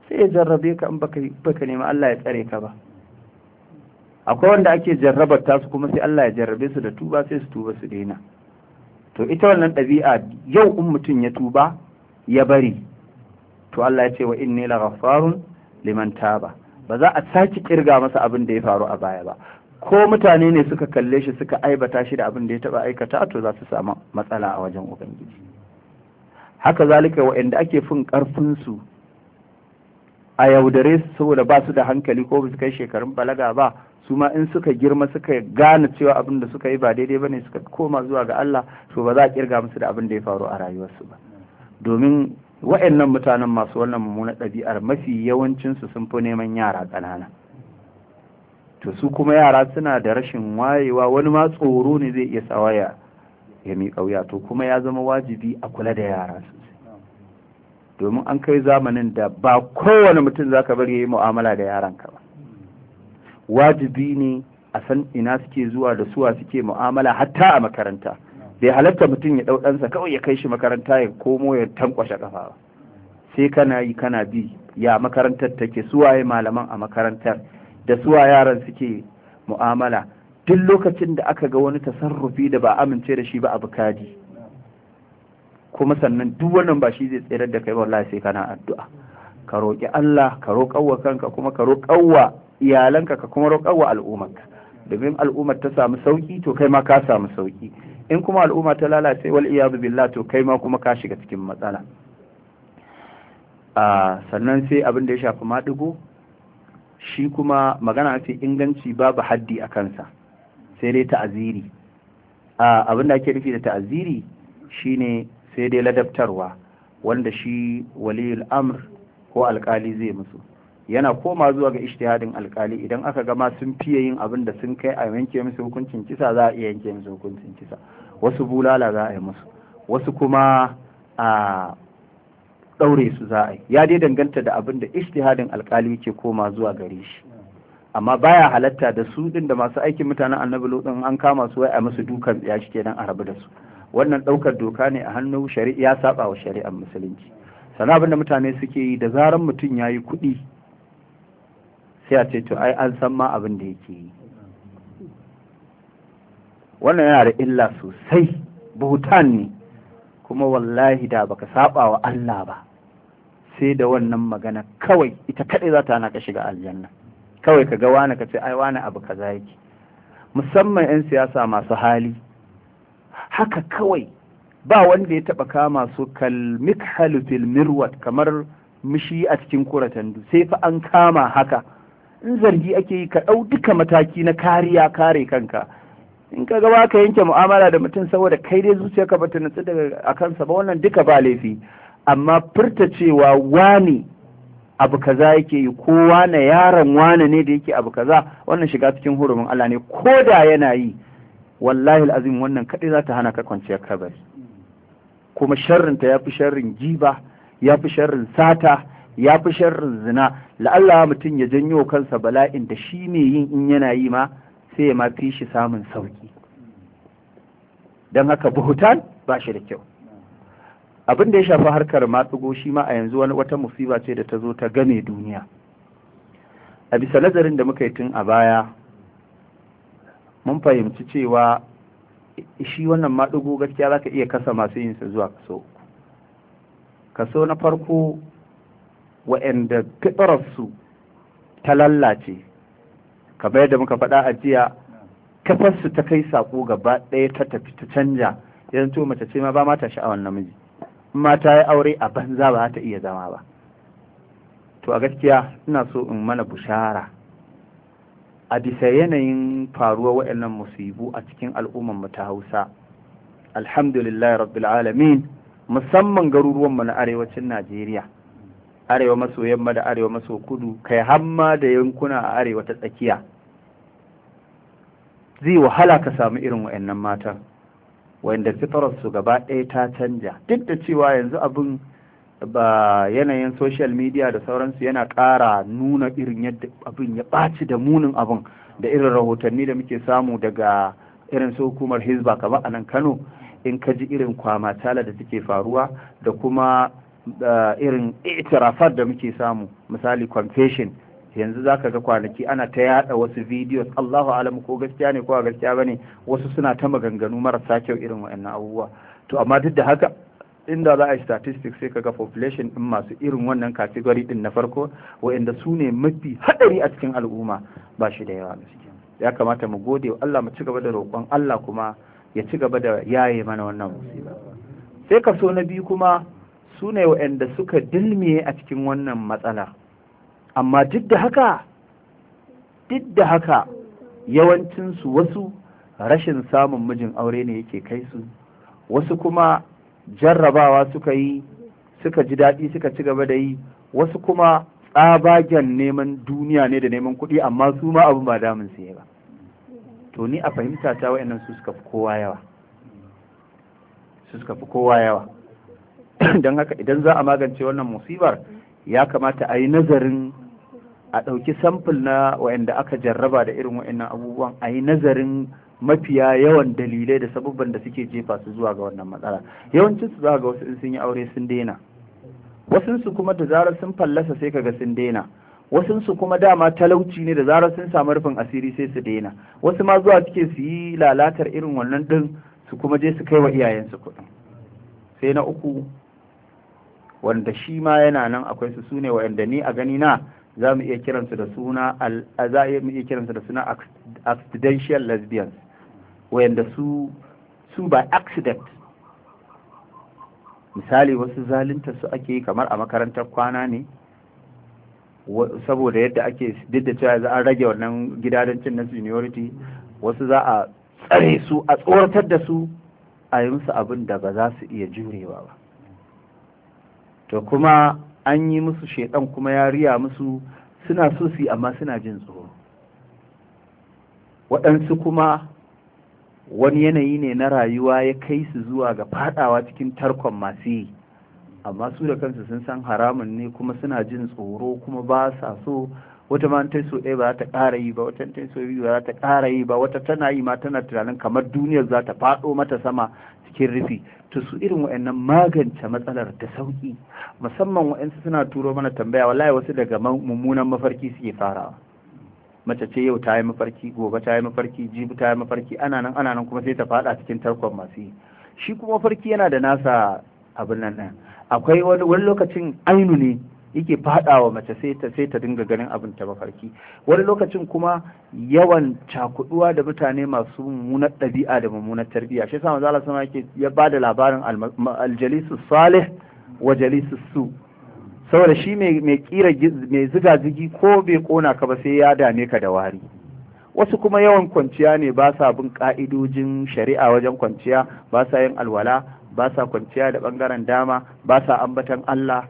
sai ya jarrabe ka in baka nemi Allah ya tsare ka ba. Akwai wanda ake jarrabar tasu kuma sai Allah ya jarrabe su da tuba sai su tuba su daina. To ita wannan ɗabi'a yau in mutum ya tuba ya bari, to Allah ya ce wa inni laghaffarun liman taba, ba za a sake kirga masa abin da ya faru a baya ba. Ko mutane ne suka kalle shi suka aibata shi da abin da ya taba aikata, to za su samu matsala a wajen Ubangiji. Haka zalika waɗanda ake fin ƙarfin su a yaudare su saboda ba su da hankali ko ba su kai shekarun balaga ba, su ma in suka girma suka gane cewa abin da suka yi ba daidai bane suka koma zuwa ga Allah, to ba za a kirga musu da abin da ya faru a rayuwarsu ba. Domin waɗannan mutanen masu wannan mummunar ɗabi'ar mafi yawancinsu sun fi neman yara ƙanana. To su kuma yara suna da rashin wayewa, wani ma tsoro ne zai iya sawa ya miƙa wuya, to kuma ya zama wajibi a kula da yara sosai. Domin an kai zamanin da ba kowane mutum zaka bari ya yi mu'amala da yaranka ba. Wajibi ne a san ina suke zuwa da suwa suke mu'amala hatta a makaranta. Bai halatta mutum ya ɗau ɗansa kawai ya kai shi makaranta ya komo ya tankwashe ƙafa ba. Sai kana yi kana bi ya makarantar take, suwaye malaman a makarantar da suwa yaran suke mu'amala. Duk lokacin da aka ga wani tasarrufi da ba amince da shi ba a bukadi, kuma sannan duk wannan ba shi zai tsere da kai wallahi sai kana addu'a. Ka roƙi Allah, ka roƙawa kanka, kuma ka roƙawa iyalanka, ka kuma roƙawa al'ummarka. Domin al'ummar ta samu sauki to kai ma ka samu sauki. In kuma al'umma ta lalace wal iyadu billah to kai ma kuma ka shiga cikin matsala. Sannan sai abin da ya shafi maɗigo, shi kuma magana ce inganci babu haddi a kansa, sai dai ta'aziri. Abin da ake nufi da ta'aziri shine sai dai ladabtarwa, wanda shi waliyul amr ko alkali zai musu. Yana koma zuwa ga ijtihadin alkali. Idan aka gama sun fiye yin abin da sun kai a yanke musu hukuncin kisa, za a iya yanke musu hukuncin kisa. Wasu bulala za a yi musu, wasu kuma a ɗaure su za a yi. Ya dai danganta da abin da ijtihadin alkali yake koma zuwa gare shi. Amma baya halatta da su din da masu aikin mutanen annabi lutsin an kama su wai a musu dukan tsiya shi kenan a rabu da su. Wannan ɗaukar doka ne a hannun shari'a, ya saba wa shari'ar musulunci. Sannan abin da mutane suke yi da zaran mutum ya yi kuɗi sai a ce to ai an san ma abin da yake yi. Wannan yana da illa sosai, buhutan ne, kuma wallahi da baka saba wa Allah ba sai da wannan magana kawai ita kadai za ta hana ka shiga aljanna. Kawai ka ga wani ka ce ai wani abu kaza yake, musamman 'yan siyasa masu hali haka kawai, ba wanda ya taba kama su kalmikhalu fil mirwat, kamar mishi a cikin kuratandu, sai fa an kama haka. In zargi ake yi ka ɗau duka mataki na kariya, kare kanka. In ka gaba ka yanke mu'amala da mutum saboda kai dai zuciyarka bata nutsu daga a kansa ba, wannan duka ba laifi. Amma furta cewa wani abu kaza yake yi, ko wani yaron wani ne da yake abu kaza, wannan shiga cikin hurumin Allah ne. Ko da yana yi, wallahi al'azim wannan kaɗai za ta hana ka kwanciyar kabari. Kuma sharrinta ya fi sharrin giba, ya fi sharrin sata, ya fi sharrin zina. La'alla mutum ya janyo kansa bala'in da shi ne yin in yana yi ma sai ya ma fi shi samun sauki. Don haka buhutan ba shi da kyau. Abin da ya shafi harkar matsugo shi ma a yanzu wata musiba ce da ta zo ta game duniya. A bisa nazarin da muka yi tun a baya, mun fahimci cewa shi wannan matsugo gaskiya za ka iya kasa masu yin sa zuwa kaso uku. Kaso na farko, wa'anda fitararsu ta lallace, kamar yadda muka faɗa a jiya, kafarsu ta kai sako gaba ɗaya ta tafi ta canja, yanzu to mace ce ma ba mata sha'awar namiji, mata ya aure a banza ba ta iya zama ba. To a gaskiya ina so in mana bushara a bisa yanayin faruwa waɗannan musibu a cikin al'ummar mu ta Hausa. Alhamdulillah rabbil alamin, musamman garuruwan mu na arewacin Najeriya, arewa maso yamma da arewa maso kudu, kai hamma da yankuna a arewa ta tsakiya, zai wahala ka samu irin waɗannan matan wanda fitararsu gaba ɗaya ta canja. Duk da cewa yanzu abin ba yanayin social media da sauransu yana ƙara nuna irin yadda abin ya ɓaci da munin abin, da irin rahotanni da muke samu daga irin su hukumar Hizba kamar a nan Kano, in ka ji irin kwamatala da take faruwa, da kuma irin itirafat da muke samu, misali confession. Yanzu za ka ga kwanaki ana ta yada wasu videos, Allahu alam ko gaskiya ne ko a gaskiya bane, wasu suna ta maganganu marasa kyau irin waɗannan abubuwa. To amma duk da haka, inda za a yi statistics sai kaga population din masu irin wannan category din na farko, waɗanda su ne mafi hadari a cikin al'umma, ba shi da yawa gaskiya. Ya kamata mu gode wa Allah, mu ci gaba da roƙon Allah kuma ya ci gaba da yaye mana wannan musiba. Sai kaso na biyu kuma su ne waɗanda suka dilmiye a cikin wannan matsala, amma duk da haka yawancinsu wasu rashin samun mijin aure ne yake kai su, wasu kuma jarrabawa suka yi suka ji daɗi suka ci gaba da yi, wasu kuma tsabagen neman duniya ne da neman kuɗi, amma su ma abin ba damun su ba. To ni a fahimta ta wa'annan su suka fi kowa yawa don haka idan za a magance wannan musibar, ya kamata a yi nazarin, a ɗauki samfil na wa'anda aka jarraba da irin wa'annan abubuwan, a yi nazarin mafiya yawan dalilai da sabubban da suke jefa su zuwa ga wannan matsala. Yawancin su za ga wasu in sun yi aure sun daina, wasunsu kuma da zarar sun fallasa sai kaga sun daina, wasunsu kuma dama talauci ne, da zarar sun samu rufin asiri sai su daina, wasu ma zuwa suke su yi lalatar irin wannan din su kuma je su kai wa iyayensu kuɗin. Sai na uku wanda shi ma yana nan akwai su, sune wa'anda ni a gani na za mu iya kiransu da suna accidental lesbians, wa'anda su by accident. Misali wasu zalunta su ake yi kamar a makarantar kwana ne, saboda yadda ake duk da cewa za a rage wannan gidadancin na seniority, wasu za a tsare su a tsoratar da su a yi musu abin da ba za su iya jurewa ba. To kuma an yi musu shedan kuma ya riya musu, suna so su yi amma suna jin tsoro. Waɗansu kuma wani yanayi ne na rayuwa ya kai su zuwa ga fadawa cikin tarkon masu yi, amma su da kansu sun san haramun ne kuma suna jin tsoro kuma ba sa so. Wata ma ta so ɗaya ba za ta ƙara yi ba, wata ta so biyu ba za ta ƙara yi ba, wata tana yi ma tana tunanin kamar duniyar za ta faɗo mata sama cikin rufi. To su irin wa'annan magance matsalar da sauƙi, musamman wa'ansu suna turo mana tambaya, wallahi wasu daga mummunan mafarki suke farawa. Mace ce yau ta yi mafarki, gobe ta yi mafarki, jibi ta yi mafarki, ana nan kuma sai ta faɗa cikin tarkon masu yi. Shi kuma mafarki yana da nasa abin nan ɗin. Akwai wani lokacin ainu ne yake faɗawa mace sai ta dinga ganin abin ta mafarki. Wani lokacin kuma yawan cakuduwa da mutane masu mummunar ɗabi'a da mummunar tarbiyya. Shi yasa manzo Allah sama yake ya bada labarin aljalisus salih wa jalisus su. Saboda shi mai ziga zigi ko bai kona ka ba sai ya dame ka da wari. Wasu kuma yawan kwanciya ne, ba sa bin ka'idojin shari'a wajen kwanciya, ba sa yin alwala, ba sa kwanciya da bangaren dama, ba sa ambatan Allah,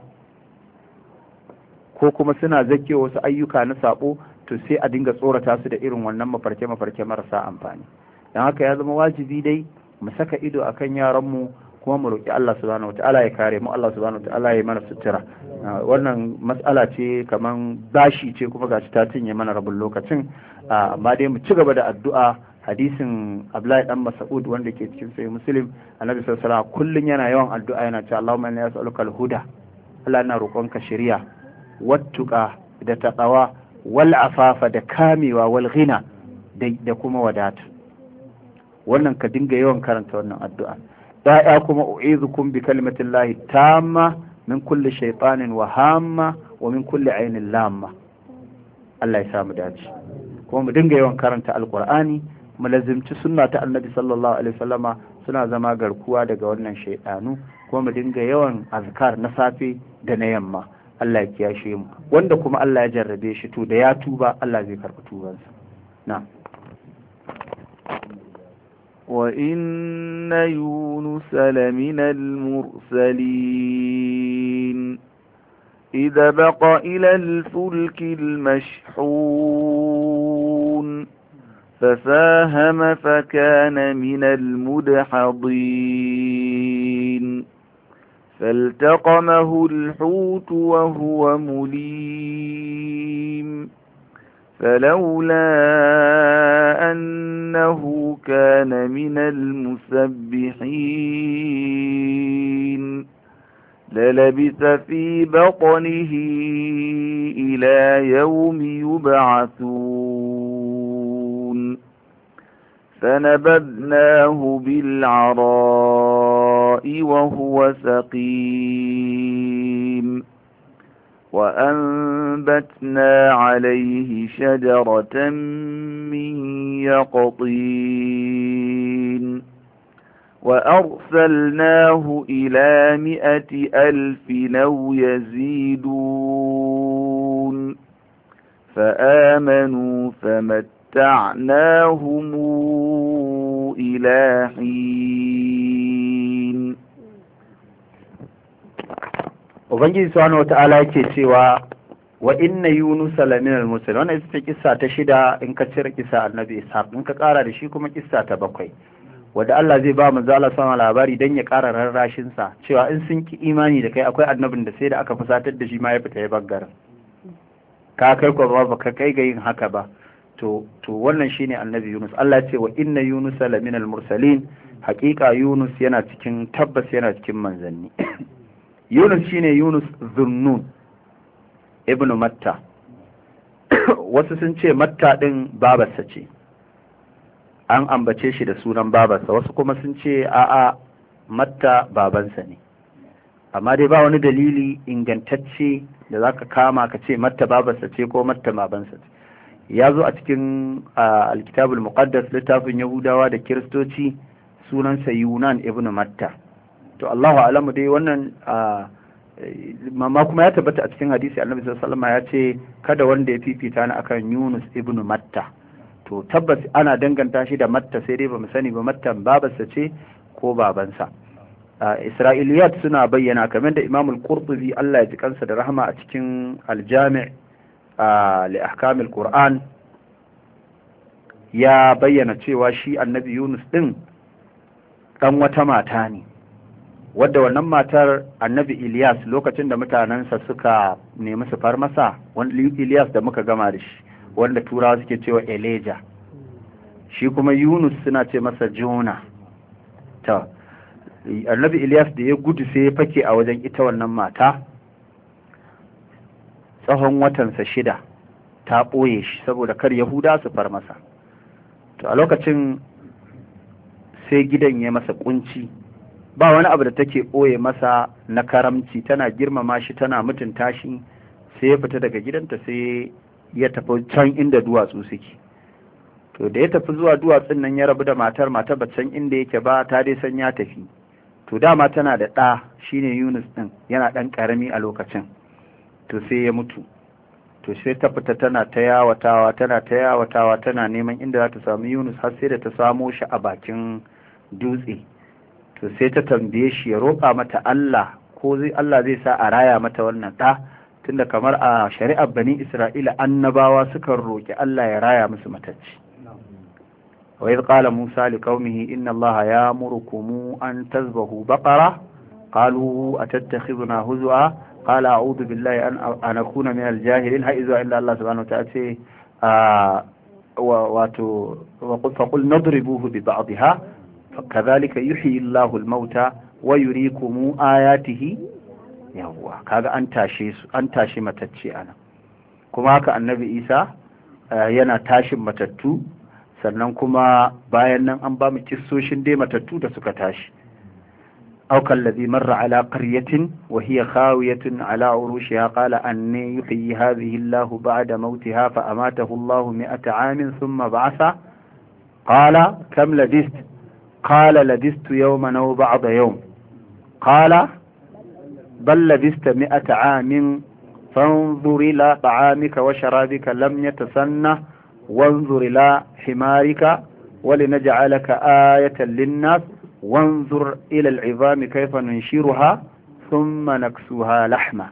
ko kuma suna zakewa wasu ayyuka na sabo. To sai a dinga tsorata su da irin wannan mafarke marasa amfani. Dan haka ya zama wajibi dai mu saka ido akan yaranmu, kuma mu roƙi Allah subhanahu wataala ya kare mu, Allah subhanahu wataala ya mana sutura. Wannan mas'ala ce kaman bashi ce, kuma gashi ta cinye mana rabin lokacin, amma dai mu ci gaba da addu'a. Hadisin Abdullahi dan Mas'ud wanda ke cikin sahih Muslim, Annabi sallallahu alaihi wasallam kullun yana yawan addu'a, yana cewa Allahumma inni as'aluka al-huda, Allah ina roƙonka shari'a, wattuqa da taqwa, wal afafa da kamewa, wal ghina da kuma wadata. Wannan ka dinga yawan karanta wannan addu'a. Ya'ya kuma u'izukum bi kalimatillahi tamma min kulli shaytanin wa hamma wa min kulli ainin lamma. Allah ya samu dace. Kuma mu dinga yawan karanta alqur'ani, mu lazimci sunna ta annabi sallallahu alaihi wasallama, suna zama garkuwa daga wannan shaydanu. Kuma mu dinga yawan azkar na safe da na yamma. Allah ya kiyashe mu. Wanda kuma Allah ya jarrabe shi, to da ya tuba Allah zai karɓi tubansa. Na'am. وإن يونس لمن المرسلين إذا بق إلى الفلك المشحون فساهم فكان من المدحضين فالتقمه الحوت وهو مليم فلولا أنه كان من المسبحين للبث في بطنه إلى يوم يبعثون فنبذناه بالعراء وهو سقيم وأنبتنا عليه شجرة من يقطين وأرسلناه إلى 100,000 أو يزيدون فآمنوا فمتعناهم إلى حين. Ubangiji subhanahu wata'ala yake cewa wa inna yunusa laminal mursalin. Wannan ita ce kissa ta 6 in ka cire kissa annabi Ishaq, in ka kara da shi kuma kissa ta 7 wanda Allah zai ba manzo Allah sama labari dan ya kara rarrashin sa cewa in sun ki imani da kai akwai annabin da sai da aka fusatar da shi ma ya fita ya baggaran ka kai ko ba ka kai ga yin haka ba. to wannan shine annabi Yunus. Allah ya ce wa inna yunusa laminal mursalin, haƙiƙa Yunus yana cikin tabbas yana cikin manzanni. Yunus shine Yunus Zunnun ibn Matta. Wasu sun ce Matta din babarsa ce, an ambace shi da sunan babarsa, wasu kuma sun ce a'a Matta babansa ne, amma dai ba wani dalili ingantacce da zaka kama ka ce Matta babarsa ce ko Matta babansa ce. Ya zo a cikin alkitabul muqaddas, littafin Yahudawa da Kiristoci, sunansa Yunan ibn Matta. To Allahu alamu dai wannan mamma kuma ya tabbata a cikin hadisi Annabi sallallahu alaihi wasallam ya ce kada wanda ya fifita ni akan Yunus ibn Matta. To tabbas ana danganta shi da Matta, sai dai bamu sani ba Matta babarsa ce ko babansa. Isra'iliyat suna bayyana kamar da Imam al-Qurtubi Allah ya ji kansa da rahama a cikin al-Jami' li ahkam al-Qur'an ya bayyana cewa shi Annabi Yunus din dan wata mata ne, wadda wannan matar Annabi Ilyas lokacin da mutanensa suka nemi su far masa, wani Ilyas da muka gama da shi wanda turawa suke cewa Elijah, shi kuma Yunus suna ce masa Jona. ta Annabi Ilyas da ya gudu sai ya fake a wajen ita wannan mata tsawon watansa 6, ta ɓoye shi saboda kar Yahuda su far masa. To a lokacin sai gidan ya masa kunci, ba wani abu da take ɓoye masa na karamci, tana girmama shi tana mutunta shi. Sai ya fita daga gidanta sai ya tafi can inda duwatsu suke. To da ya tafi zuwa duwatsun nan ya rabu da matar ba can inda yake ba, ta dai san ya tafi. To dama tana da ɗa shine Yunus ɗin, yana ɗan ƙarami a lokacin. To sai ya mutu. To sai ta fita tana ta yawatawa tana neman inda za ta samu Yunus, har sai da ta samo shi a bakin dutse. To sai ta tambaye shi ya roƙa mata Allah ko Allah zai sa a raya mata wannan ɗa, tunda kamar a shari'ar Bani Isra'ila annabawa sukan roƙi Allah ya raya musu matacci. wa idh qala Musa liqaumihi inna Allaha ya'murukum an tazbahu baqara qalu atattakhidhuna huzwa qala a'udhu billahi an akuna min al-jahilin. ha izuwa illa Allah subhanahu wa ta'ala ce wato faqul nadribuhu bi ba'dihha kadhalika yuhyi Allahu al-mauta wa yuriikum ayatihi. yawwa kaga an tashi matacce ana, kuma haka annabi Isa yana tashin matattu, sannan kuma bayan nan an ba mu kissoshin dai matattu da suka tashi. aw kallazi marra ala qaryatin wa hiya khawiyatun ala urushiha qala anni yuhyi hadhihi Allahu ba'da mautiha fa amatahu Allahu 100 'amin thumma ba'atha qala kam labist قال لبثت يوما أو بعض يوم قال بل لبثت 100 عام فانظر إلى طعامك وشرابك لم يتسنه وانظر إلى حمارك ولنجعلك آية للناس وانظر إلى العظام كيف ننشرها ثم نكسوها لحمة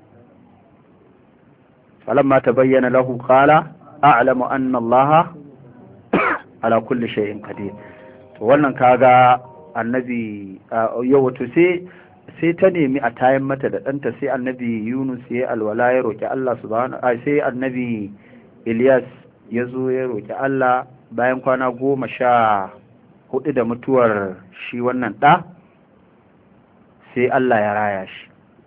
فلما تبين له قال أعلم أن الله على كل شيء قدير. wannan kaga annabi yau wato sai ta nemi a tayan mata da ɗanta, sai annabi Yunus ya alwala ya roƙi Allah subhanahu sai annabi Ilyas ya zo ya roƙi Allah bayan kwana 14 da mutuwar shi wannan ɗa, sai Allah ya raya shi.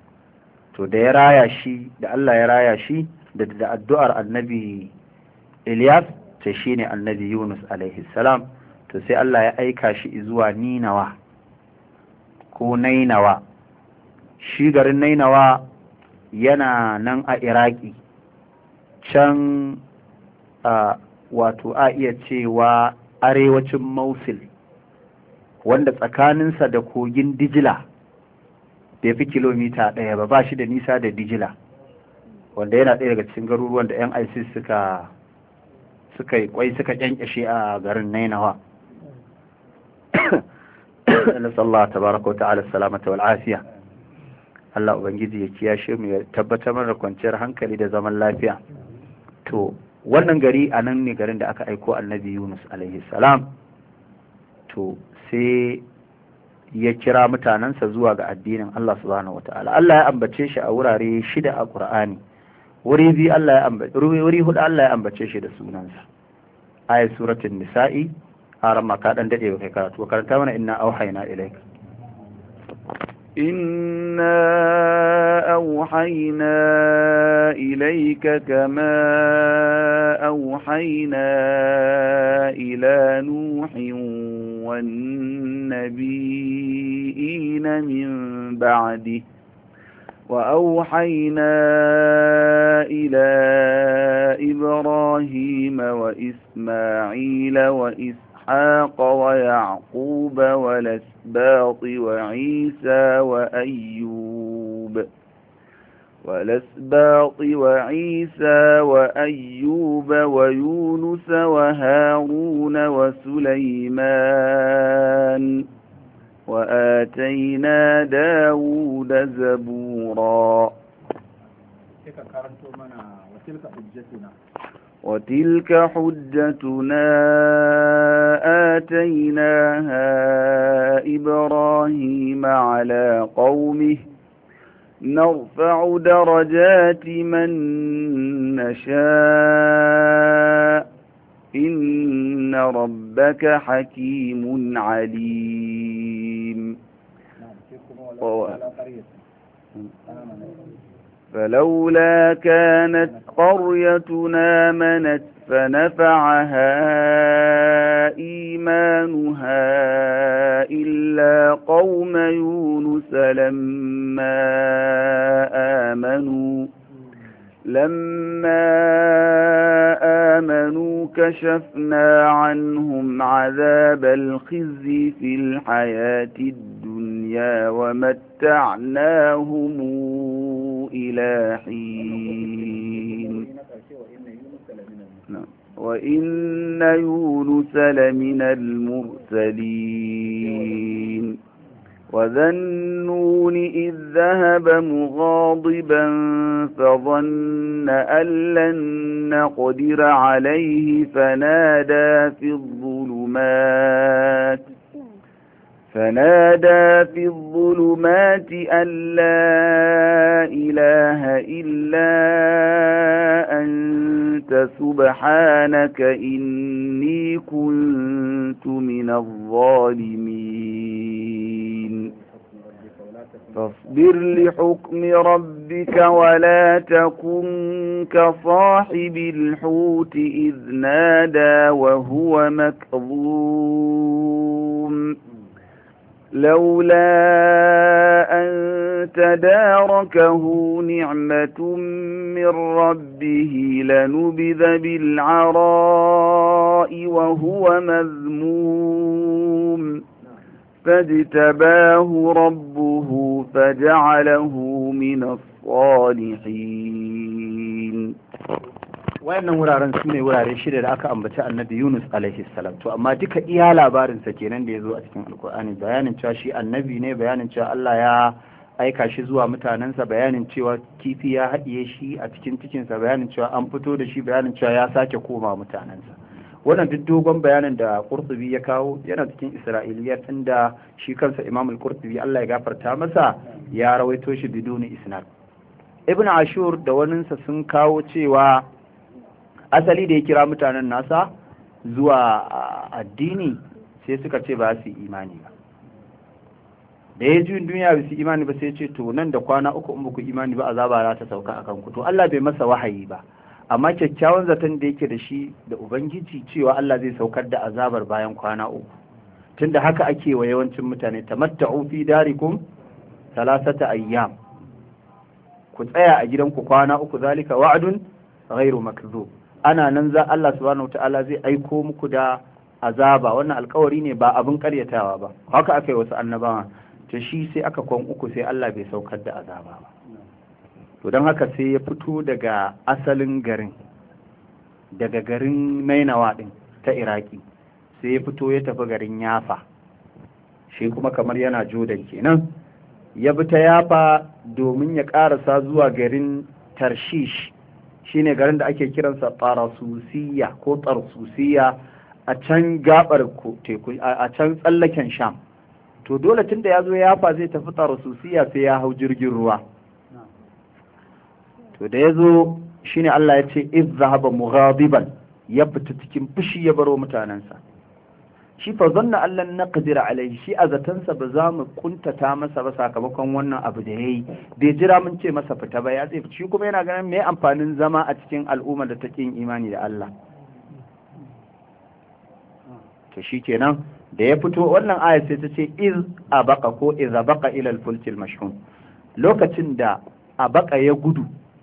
to da ya raya shi, da Allah ya raya shi da addu'ar annabi Ilyas, to shine annabi Yunus alaihi salam, to sai Allah ya aika shi zuwa Ninawa ko Nainawa. Shi garin Nainawa yana nan a Iraki, can wato a iya cewa arewacin Mosul, wanda tsakaninsa da kogin Dijila bai fi kilomita 1 ba shi da nisa da Dijila, wanda yana ɗaya daga cikin garuruwan da 'yan ISIS suka yi kwai suka kyankyashe a garin Nainawa. nasallahu tabaraka wa ta'ala salamata wal afiya. Allah ubangiji ya kiyashe mu, ya tabbatar mana kwanciyar hankali da zaman lafiya. To wannan gari a nan ne garin da aka aiko annabi Yunus alaihi salam. To sai ya kira mutanensa zuwa ga addinin Allah subhanahu wa ta'ala. Allah ya ambace shi a wurare 6 a Qur'ani, wuri 4 Allah ya ambace shi da sunansa. Ayat suratul Nisa'i, haram ma ka dan dade kai karatu, karanta mana inna auhayna ilayka. إنا أوحينا إليك كما أوحينا إلى نوح والنبيين من بعده وأوحينا إلى إبراهيم وإسماعيل وإسحاق ويعقوب والأسباط وعيسى وأيوب ويونس وهارون وسليمان وآتينا داود زبورا. وتلك حجتنا آتيناها إبراهيم على قومه نرفع درجات من نشاء إن ربك حكيم عليم. فلولا كانت قريتنا آمنت فنفعها إيمانها إلا قوم يونس لما آمنوا كشفنا عنهم عذاب الخزي في الحياة الدنيا ومتعناهم إلى حين وإن يونس لمن المرسلين. وذا النون إذ ذهب مغاضبا فظن أن لن نقدر عليه فنادى في الظلمات أن لا إله إلا أنت سبحانك إني كنت من الظالمين. فاصبر لحكم ربك ولا تكن كصاحب الحوت إذ نادى وهو مكظوم لولا أن تداركه نعمة من ربه لنبذ بالعراء وهو مذموم فاجتباه ربه فجعله من الصالحين. wayannan wuraren su ne wurare 6 da aka ambaci annabi Yunus alaihi salam. To amma duka iya labarinsa kenan da ya zo a cikin alkur'ani, bayanin cewa shi annabi ne, bayanin cewa Allah ya aika shi zuwa mutanensa, bayanin cewa kifi ya haɗiye shi a cikin cikinsa, bayanin cewa an fito da shi, bayanin cewa ya sake koma mutanensa. Wannan duk dogon bayanin da Qurtubi ya kawo yana cikin Isra'iliyat, inda shi kansa Imam al-Qurtubi Allah ya gafarta masa ya rawaito shi biduni isnad. Ibn Ashur da waninsa sun kawo cewa asali da ya kira mutanen nasa zuwa addini sai suka ce ba su imani ba, da ya ji duniya ba su imani ba sai ce to nan da kwana 3 in ba ku imani ba azaba za ta sauka akan ku. To Allah bai masa wahayi ba, amma kyakkyawan zaton da yake da shi da ubangiji cewa Allah zai saukar da azabar bayan kwana 3, tunda haka ake wa yawancin mutane, tamatta'u fi darikum 3 ayyam, ku tsaya a gidanku kwana 3, zalika wa'dun ghairu makdhub. Ana nan za Allah subhanahu wataala zai aiko muku da azaba, wannan alkawari ne ba abin karyatawa ba. Haka aka yi wasu annabawa, to shi sai aka kwan 3 sai Allah bai saukar da azaba ba. To don haka sai ya fito daga asalin garin, daga garin Nainawa din ta Iraki, sai ya fito ya tafi garin Yafa, shi kuma kamar yana Jordan kenan. Ya bi ta Yafa domin ya karasa zuwa garin Tarshish, shine garin da ake kiransa Tarasusiya ko Tarsusiya, a can gabar teku, a can tsallaken Sham. To dole tun da ya zo Yafa zai tafi Tarsusiya sai ya hau jirgin ruwa. To da ya zo shine Allah ya ce iz zahaba mughadiban, ya fita cikin fushi ya baro mutanensa. Shi fa zanna allan naqdir alaihi, shi a zatansa ba za mu kuntata masa ba sakamakon wannan abu da yayi, bai jira mun ce masa fita ba, ya tsaye. Shi kuma yana ganin me amfanin zama a cikin al'umma da take yin imani da Allah. To shikenan da ya fito, wannan aya sai ta ce iz abaqa ko iz abaqa ila al-fulkil mashhun, lokacin da abaqa ya gudu.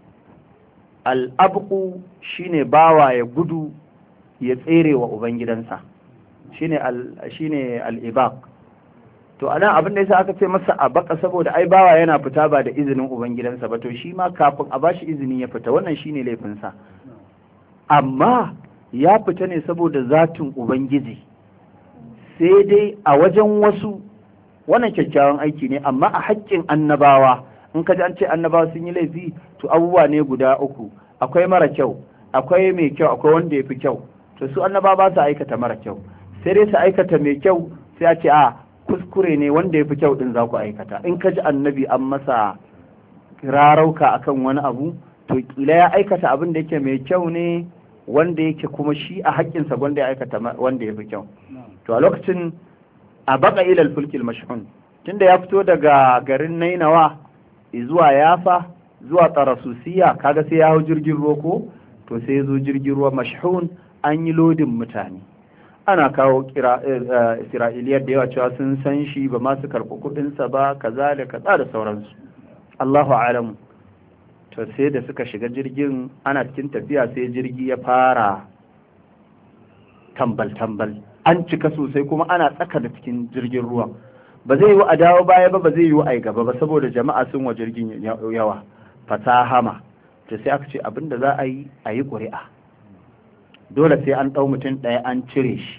Al-abqu shine bawa ya gudu ya tsere wa ubangidansa, shine al-ibaq. To anan abin da yasa aka ce masa abaka saboda ai bawa yana fita ba da izinin ubangidansa ba, to shi ma kafin a bashi izini ya fita, wannan shine laifinsa. Amma ya fita ne saboda zatin ubangiji, sai dai a wajen wasu wannan kyakkyawan aiki ne, amma a haƙƙin annabawa in ka ji an ce annabawa sun yi laifi, to abubuwa ne guda 3, akwai mara kyau, akwai mai kyau, akwai wanda ya fi kyau. To su annabawa ba su aikata mara kyau, sai dai su aikata mai kyau, sai a ce a kuskure ne, wanda ya fi kyau din za ku aikata. In ka ji annabi an masa rarauka akan wani abu, to kila ya aikata abin da yake mai kyau ne, wanda yake kuma shi a haƙƙinsa wanda ya aikata wanda ya fi kyau. To a lokacin a baka ilal fulkil mashhun, tunda ya fito daga garin Nainawa zuwa Yafa zuwa Tarasusiya, kaga sai ya hau jirgin ruwa ko, to sai ya zo jirgin ruwa mashhun, an yi lodin mutane. Ana kawo Isra'iliyar da yawa cewa sun san shi ba ma su karɓi kuɗinsa ba, kaza da kaza da sauransu, Allahu a'lamu. To sai da suka shiga jirgin, ana cikin tafiya sai jirgi ya fara tambal-tambal, an cika sosai kuma ana tsaka da cikin jirgin ruwa. Ba zai yi a dawo baya ba, ba zai yi a gaba ba, saboda jama'a sun wa jirgin yawa. Fasahama, to sai aka ce abinda za a yi ƙuri'a, dole sai an ɗau mutum ɗaya an cire shi.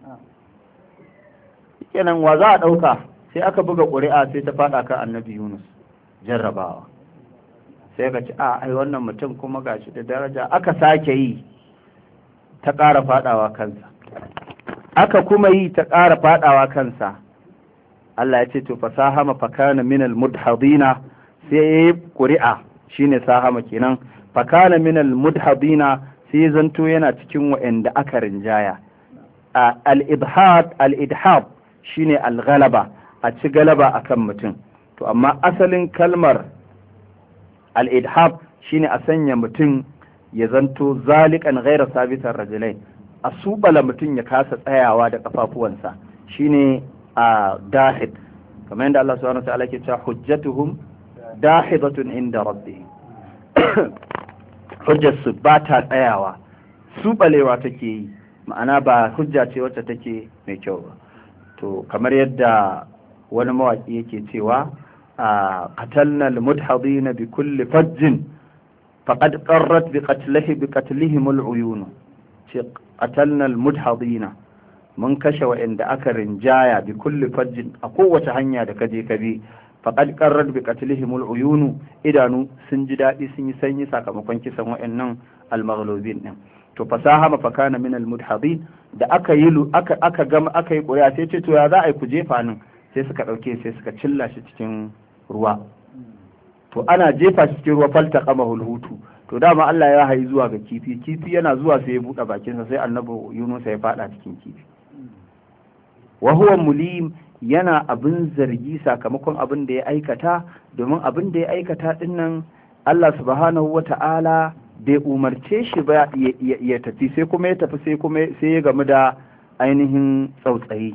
Kenan wa za a ɗauka? Sai aka buga ƙuri'a sai ta faɗa kan annabi Yunus, jarrabawa. Sai ka ce ai wannan mutum kuma gashi da daraja, aka sake yi ta ƙara faɗawa kansa, aka kuma yi ta ƙara faɗawa kansa. Allah ya ce to fasahama fakana minal mudhadina, sai yayi ƙuri'a shine sahama kenan, fakana minal mudhadina, sai zanto yana cikin wa'anda aka rinjaya. Al-idhab shine al-ghalaba, a ci galaba akan mutum. To amma asalin kalmar al-idhab shine a sanya mutum ya zanto zalikan ghaira sabitan rajulai, a subala mutum ya kasa tsayawa da kafafuwansa, shine a dahid, kamar yadda Allah subhanahu wa ta'ala ke cewa hujjatuhum dahidatun inda rabbihim. Hujjarsu ba ta tsayawa, subalewa take yi, ma'ana ba hujja ce wacce take mai kyau ba. To kamar yadda wani mawaki yake cewa qatalna al-mudhadina bi kulli fajjin faqad qarrat bi qatlihim al-uyun. ce qatalna al-mudhadina, mun kashe wa'anda aka rinjaya bi kulli fajjin, a kowace hanya da kaje ka bi, faqad qarrat bi qatlihim al-uyun, idanu sun ji dadi sun yi sanyi sakamakon kisan wa'annan al-maghlubin din. To fasaha mafakana min al-mudhadin, da aka yi ƙuri'a sai ce to ya za a yi ku jefa nan, sai suka ɗauke sai suka cilla shi cikin ruwa. To ana jefa shi cikin ruwa falta qamahul hutu, to dama Allah ya hayi zuwa ga kifi yana zuwa sai ya buɗe bakinsa, sai annabi Yunus ya faɗa cikin kifi. Wa huwa mulim, yana abin zargi sakamakon abin da ya aikata, domin abin da ya aikata dinnan Allah subhanahu wata'ala bai umarce shi ba ya tafi, sai kuma ya tafi sai ya gamu da ainihin tsautsayi.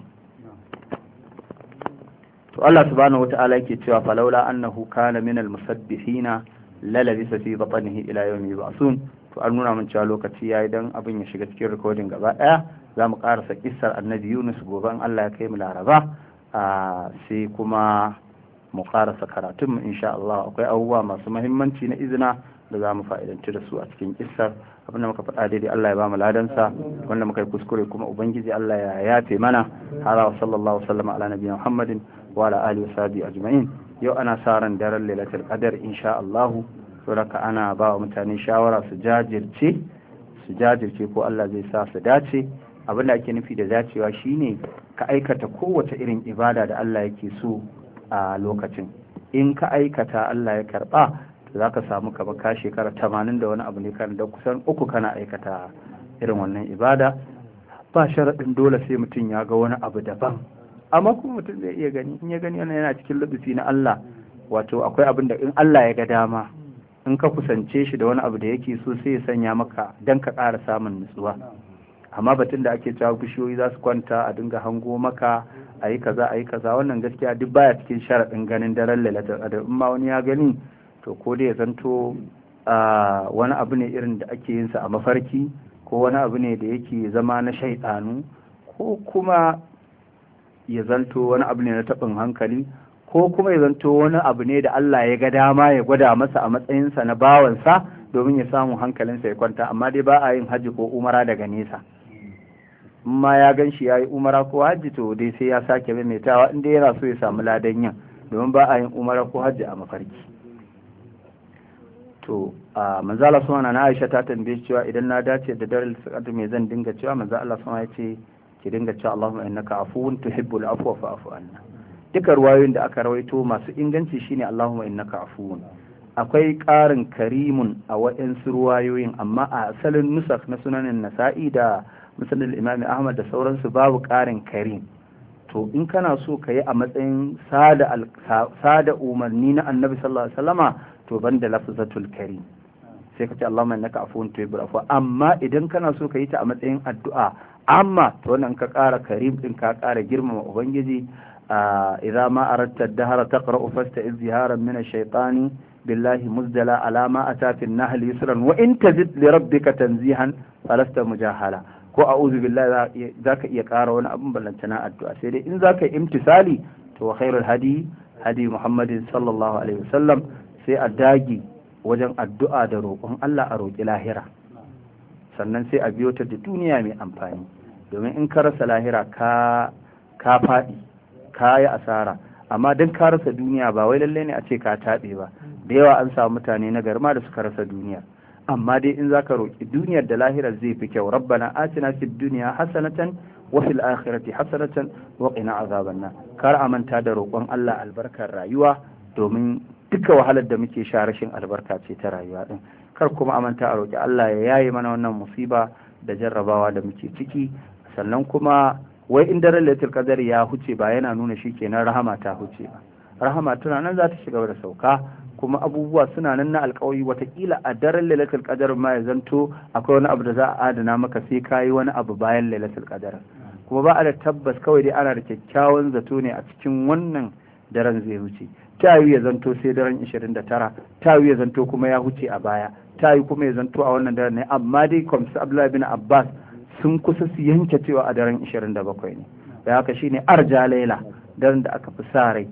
to Allah subhanahu wata'ala yake cewa falaula annahu kana minal musabbihina lalabisa fi batnihi ila yawmi yub'asun. to an nuna mun cewa lokaci yayi dan abin ya shiga cikin recording gaba daya. zamu karasa kissar annabi Yunus gobe in Allah ya kai mu Laraba, sai kuma mu karasa karatun mu insha Allah. akwai abubuwa masu muhimmanci na izina da zamu fa'idanci da su a cikin kissar. abinda muka faɗa daidai Allah ya ba mu ladansa, wanda muka yi kuskure kuma ubangiji Allah ya yafe mana. hada wa sallallahu sallama ala nabiyina Muhammadin wa ala alihi wa sahbihi ajma'in. yau ana sa ran daren lailatul qadar insha Allah, saboda ana ba wa mutane shawara su jajirce ko Allah zai sa su dace. abinda ake nufi da dacewa shine ka aikata kowace irin ibada da Allah yake so a lokacin. in ka aikata Allah ya karba, za ka samu kaba ka shekara 80 da wani abu ne, kan da kusan 3 kana aikata irin wannan ibada. ba sharaɗin dole sai mutum ya ga wani abu daban, amma kuma mutum zai iya gani. in ya gani wannan yana cikin lubufi na Allah. wato akwai abin da in Allah ya ga dama, in ka kusance shi da wani abu da yake so sai ya sanya maka dan ka ƙara samun nutsuwa. amma batun da ake cewa bishiyoyi za su kwanta a dinga hango maka a yi kaza wannan gaskiya duk baya cikin sharaɗin ganin daren lailatul qadr. in ma wani ya gani, to ko dai ya zanto wani abu ne irin da ake yin sa a mafarki, ko wani abu ne da yake zama na shaidanu, ko kuma ya zanto wani abu ne na taɓin hankali, ko kuma ya zanto wani abu ne da Allah ya ga dama ya gwada masa a matsayinsa na bawansa domin ya samu hankalinsa ya kwanta. amma dai ba a yin hajji ko umara daga nesa. ma ya gan shi ya yi umara ko hajji, to dai sai ya sake maimaitawa inda yana so ya samu ladan yin, domin ba a yin umara ko hajji a mafarki. to manzo Allah subhanahu na Aisha ta tambaye cewa idan na dace da darul saqat me zan dinga cewa, manzo Allah subhanahu ya ce ki dinga cewa Allahumma innaka afuwun tuhibbul afwa fa'fu anna. duka ruwayoyin da aka rawaito masu inganci shine Allahumma innaka afuwun. akwai ƙarin karimun a waɗansu ruwayoyin, amma a asalin nusakh na sunanin Nasa'i da musnad Imam Ahmad da sauransu babu ƙarin karim. to in kana so ka yi a matsayin sada umarni na Annabi sallallahu alaihi wasallama, to banda lafzatul karim sai ka ce Allahumma innaka afuwun tuhibbul afwa. amma idan kana so ka yi ta a matsayin addu'a amma, to wannan ka ƙara karim din ka ƙara girmama ubangiji. idza ma aradta ad-dahra taqra'u fasta'iz ziharan min ash-shaytani billahi muzdala ala ma ata fi an-nahl yusran wa in tazid li rabbika tanzihan falasta mujahala. ko a'udhu billahi zaka iya ƙara wani abin ballantana addu'a. sai dai in zaka yi imtisali, to khairul hadi Muhammadin sallallahu alaihi wasallam. sai a dagi wajen addu'a da roƙon Allah, a roƙi lahira, sannan sai a biyo ta da duniya mai amfani. domin in ka rasa lahira ka faɗi, ka yi asara. amma don ka rasa duniya ba wai lalle ne a ce ka taɓe ba. da yawa an samu mutane na garma da suka rasa duniya. amma dai in zaka roƙi duniyar da lahirar zai fi kyau. rabbana atina fid dunya hasanatan wa fil akhirati hasanatan wa qina azaban nar. kar a manta da roƙon Allah albarkar rayuwa, domin duka wahalar da muke sha rashin albarka ce ta rayuwa din. kar kuma a manta a roƙi Allah ya yaye mana wannan musiba da jarrabawa da muke ciki. sannan kuma wai in daren lailatul qadar ya huce ba yana nuna shikenan rahama ta huce ba. rahama tana nan za ta shiga da sauka, kuma abubuwa suna nan na alƙawari. watakila a daren lailatul qadar ma ya zanto akwai wani abu da za a adana maka sai kayi wani abu bayan lailatul qadar. kuma ba a da tabbas, kawai dai ana da kyakkyawan zato ne a cikin wannan daren zai huce. ta yi ya zanto sai daren 29, ta yi ya zanto kuma ya huce a baya, ta yi kuma ya zanto a wannan daren ne. amma dai kwamsu Abdullahi bin Abbas sun kusa su yanke cewa a daren 27 ne. da haka shine arja laila, daren da aka fi sa rai.